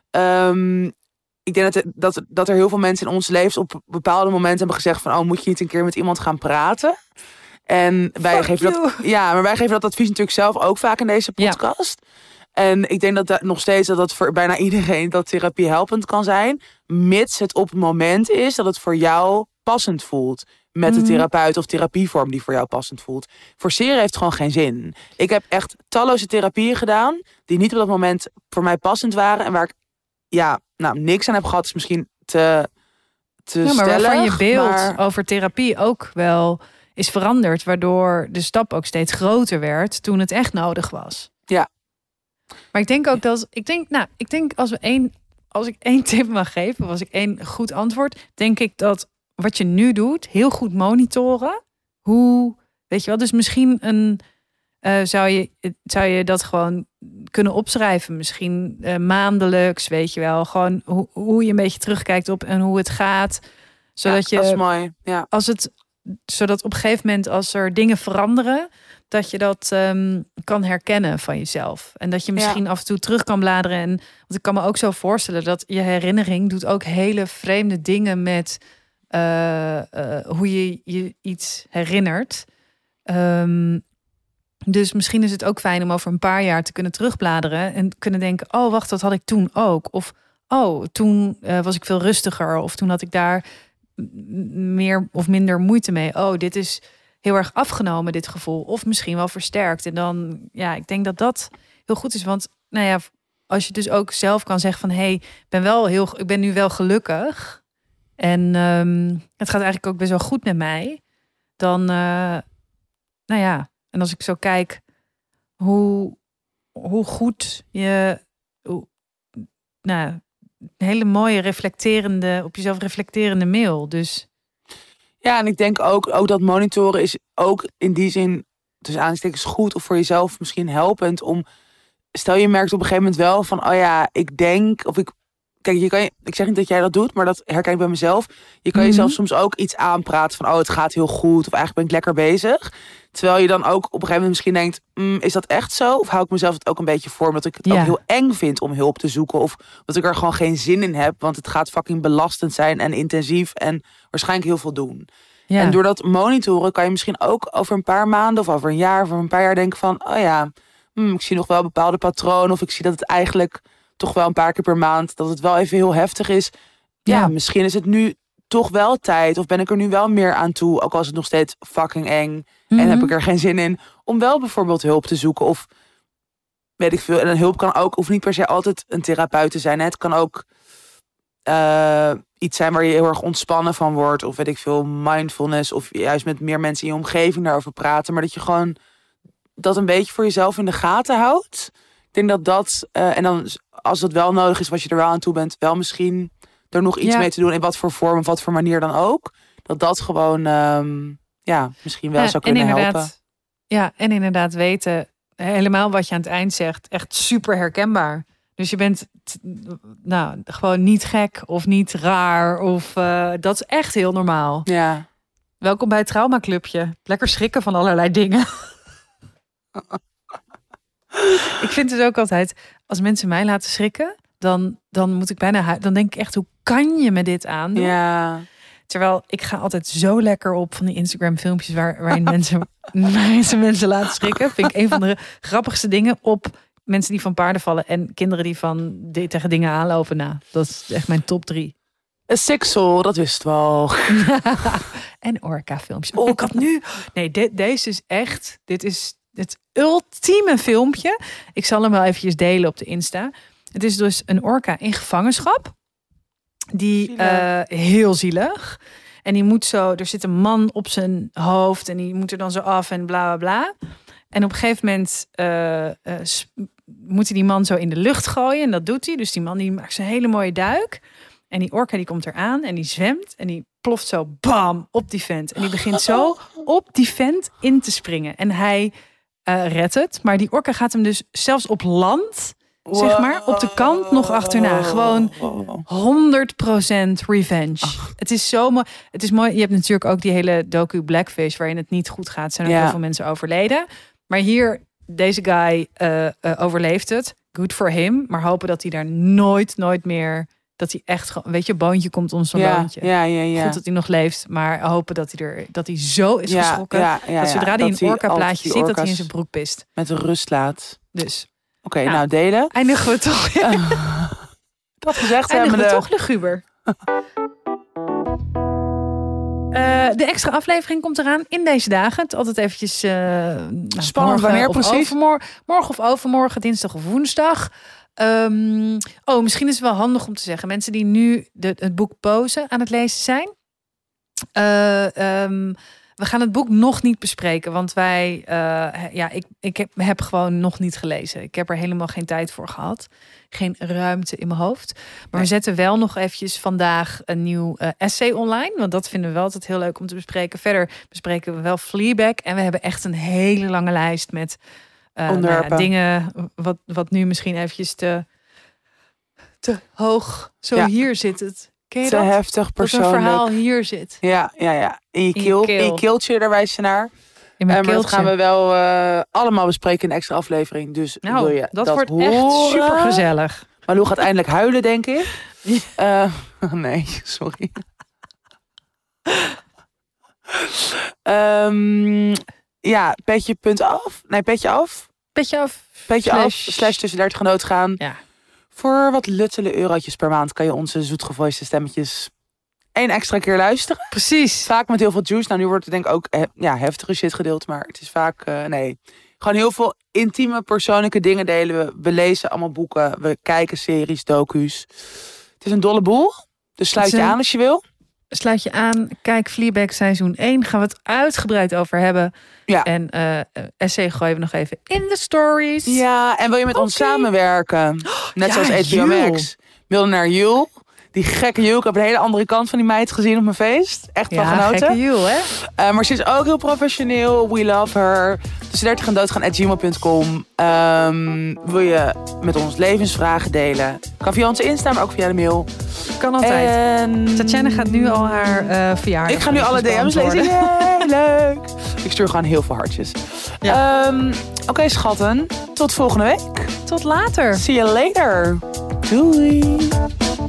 ik denk dat er heel veel mensen in ons leven op bepaalde momenten hebben gezegd van, moet je niet een keer met iemand gaan praten? En wij geven dat advies natuurlijk zelf ook vaak in deze podcast. Ja. En ik denk dat nog steeds dat voor bijna iedereen dat therapie helpend kan zijn, mits het op het moment is dat het voor jou passend voelt. Met de therapeut of therapievorm die voor jou passend voelt. Forceren heeft gewoon geen zin. Ik heb echt talloze therapieën gedaan die niet op dat moment voor mij passend waren. En waar ik niks aan heb gehad is misschien te maar stellig. Waarvan je beeld over therapie ook wel is veranderd. Waardoor de stap ook steeds groter werd toen het echt nodig was. Ja. Maar ik denk ook dat, ik denk als ik één tip mag geven, als ik één goed antwoord, denk ik dat wat je nu doet, heel goed monitoren. Hoe, weet je wel, dus misschien zou je dat gewoon kunnen opschrijven. Misschien maandelijks, weet je wel. Gewoon hoe je een beetje terugkijkt op en hoe het gaat. Zodat dat is mooi. Ja. Zodat op een gegeven moment als er dingen veranderen, dat je dat kan herkennen van jezelf. En dat je misschien af en toe terug kan bladeren. Want ik kan me ook zo voorstellen dat je herinnering doet ook hele vreemde dingen met hoe je iets herinnert. Dus misschien is het ook fijn om over een paar jaar te kunnen terugbladeren en kunnen denken, oh wacht, dat had ik toen ook. Of toen was ik veel rustiger. Of toen had ik daar meer of minder moeite mee. Dit is heel erg afgenomen, dit gevoel. Of misschien wel versterkt. En dan, ik denk dat dat heel goed is. Want als je dus ook zelf kan zeggen van, ik ben nu wel gelukkig. En het gaat eigenlijk ook best wel goed met mij. Dan, en als ik zo kijk hoe goed je, een hele mooie op jezelf reflecterende mail. Dus ja, en ik denk ook dat monitoren is ook in die zin dus aanstekens goed of voor jezelf misschien helpend om... Stel je merkt op een gegeven moment wel van, oh ja, ik denk of ik... Kijk, ik zeg niet dat jij dat doet, maar dat herken ik bij mezelf. Je kan jezelf soms ook iets aanpraten van, oh, het gaat heel goed of eigenlijk ben ik lekker bezig. Terwijl je dan ook op een gegeven moment misschien denkt, is dat echt zo? Of hou ik mezelf het ook een beetje voor, omdat ik het ook heel eng vind om hulp te zoeken. Of dat ik er gewoon geen zin in heb, want het gaat fucking belastend zijn en intensief en waarschijnlijk heel veel doen. Ja. En door dat monitoren kan je misschien ook over een paar maanden of over een jaar of over een paar jaar denken van, oh ja, ik zie nog wel bepaalde patronen of ik zie dat het eigenlijk toch wel een paar keer per maand, dat het wel even heel heftig is. Ja, misschien is het nu toch wel tijd, of ben ik er nu wel meer aan toe, ook als het nog steeds fucking eng en heb ik er geen zin in, om wel bijvoorbeeld hulp te zoeken of weet ik veel. En een hulp kan ook, hoeft niet per se altijd een therapeut te zijn. Hè. Het kan ook iets zijn waar je heel erg ontspannen van wordt, of weet ik veel, mindfulness, of juist met meer mensen in je omgeving daarover praten, maar dat je gewoon dat een beetje voor jezelf in de gaten houdt. Ik denk dat en dan als het wel nodig is, wat je er wel aan toe bent, wel misschien er nog iets mee te doen, in wat voor vorm of wat voor manier dan ook. Dat gewoon misschien wel zou kunnen helpen. Ja, en inderdaad weten, helemaal wat je aan het eind zegt, echt super herkenbaar. Dus je bent gewoon niet gek of niet raar. Of dat is echt heel normaal. Ja. Welkom bij het traumaclubje. Lekker schrikken van allerlei dingen. Ik vind het ook altijd, als mensen mij laten schrikken, dan moet ik bijna dan denk ik echt, hoe kan je me dit aandoen? Ja. Terwijl ik ga altijd zo lekker op van die Instagram filmpjes waarin mensen laten schrikken. Vind ik een van de grappigste dingen op mensen die van paarden vallen en kinderen die tegen dingen aanlopen. Nou, dat is echt mijn top 3. Een Sixel, dat wist wel. En orka filmpjes. Oh, ik had nu... Nee, deze is echt... Dit is het ultieme filmpje. Ik zal hem wel eventjes delen op de Insta. Het is dus een orka in gevangenschap. Die heel zielig. En die moet zo... Er zit een man op zijn hoofd en die moet er dan zo af en bla bla bla. En op een gegeven moment moet hij die man zo in de lucht gooien. En dat doet hij. Dus die man die maakt zo'n hele mooie duik. En die orka die komt eraan en die zwemt. En die ploft zo bam op die vent. En die begint zo op die vent in te springen. En hij redt het. Maar die orka gaat hem dus zelfs op land, zeg maar, op de kant nog achterna. Gewoon 100% revenge. Het is zo mooi. Het is mooi. Je hebt natuurlijk ook die hele docu Blackfish, waarin het niet goed gaat. Zijn er heel veel mensen overleden. Maar hier, deze guy overleeft het. Good for him. Maar hopen dat hij daar nooit meer... Dat hij echt, weet je, boontje komt om zo'n boontje. Ja. Goed dat hij nog leeft, maar hopen dat hij zo is geschrokken. Dat zodra hij een orka-plaatje ziet, dat hij in zijn broek pist. Met rust laat. Dus. Oké, nou delen. Eindigen we toch. Dat gezegd eindigen we toch luguber. De extra aflevering komt eraan in deze dagen. Het is altijd eventjes... spannend, wanneer precies? Morgen of overmorgen, dinsdag of woensdag. Misschien is het wel handig om te zeggen. Mensen die nu het boek Pose aan het lezen zijn. We gaan het boek nog niet bespreken. Want ik heb gewoon nog niet gelezen. Ik heb er helemaal geen tijd voor gehad. Geen ruimte in mijn hoofd. Maar we zetten wel nog eventjes vandaag een nieuw essay online. Want dat vinden we wel altijd heel leuk om te bespreken. Verder bespreken we wel Fleabag. En we hebben echt een hele lange lijst met... dingen wat nu misschien eventjes te hoog hier zit het. Ken je te dat? Heftig persoonlijk. Dat een verhaal hier zit. Ja. In je keeltje, daar wijs je naar. In mijn maar dat gaan we wel allemaal bespreken in een extra aflevering. Dus wil je dat wordt echt super gezellig. Malou gaat eindelijk huilen, denk ik. Nee, sorry. Petje.af. Nee, petje af. Petje af. / tussen 30 genoot gaan. Ja. Voor wat luttele eurotjes per maand kan je onze zoetgevoiste stemmetjes 1 extra keer luisteren. Precies. Vaak met heel veel juice. Nou, nu wordt het denk ik ook heftige shit gedeeld. Maar het is vaak, gewoon heel veel intieme persoonlijke dingen delen we. We lezen allemaal boeken. We kijken series, docu's. Het is een dolle boel. Dus sluit je aan als je wil. Sluit je aan. Kijk Fleabag seizoen 1. Gaan we het uitgebreid over hebben. Ja. En essay gooien we nog even in de stories. Ja, en wil je met ons samenwerken? Net zoals HBO Max. Mail naar Jul. Die gekke Joel. Ik heb een hele andere kant van die meid gezien op mijn feest. Echt van genoten. Gekke Joel, hè? Maar ze is ook heel professioneel. We love her. Tussen 30 en doodgaan@gmail.com. Wil je met ons levensvragen delen? Kan via onze Insta, maar ook via de mail. Kan altijd. En... Tatjana gaat nu al haar verjaardag. Ik ga nu alle DM's lezen. Yay, leuk. Ik stuur gewoon heel veel hartjes. Ja. Oké, schatten. Tot volgende week. Tot later. See you later. Doei.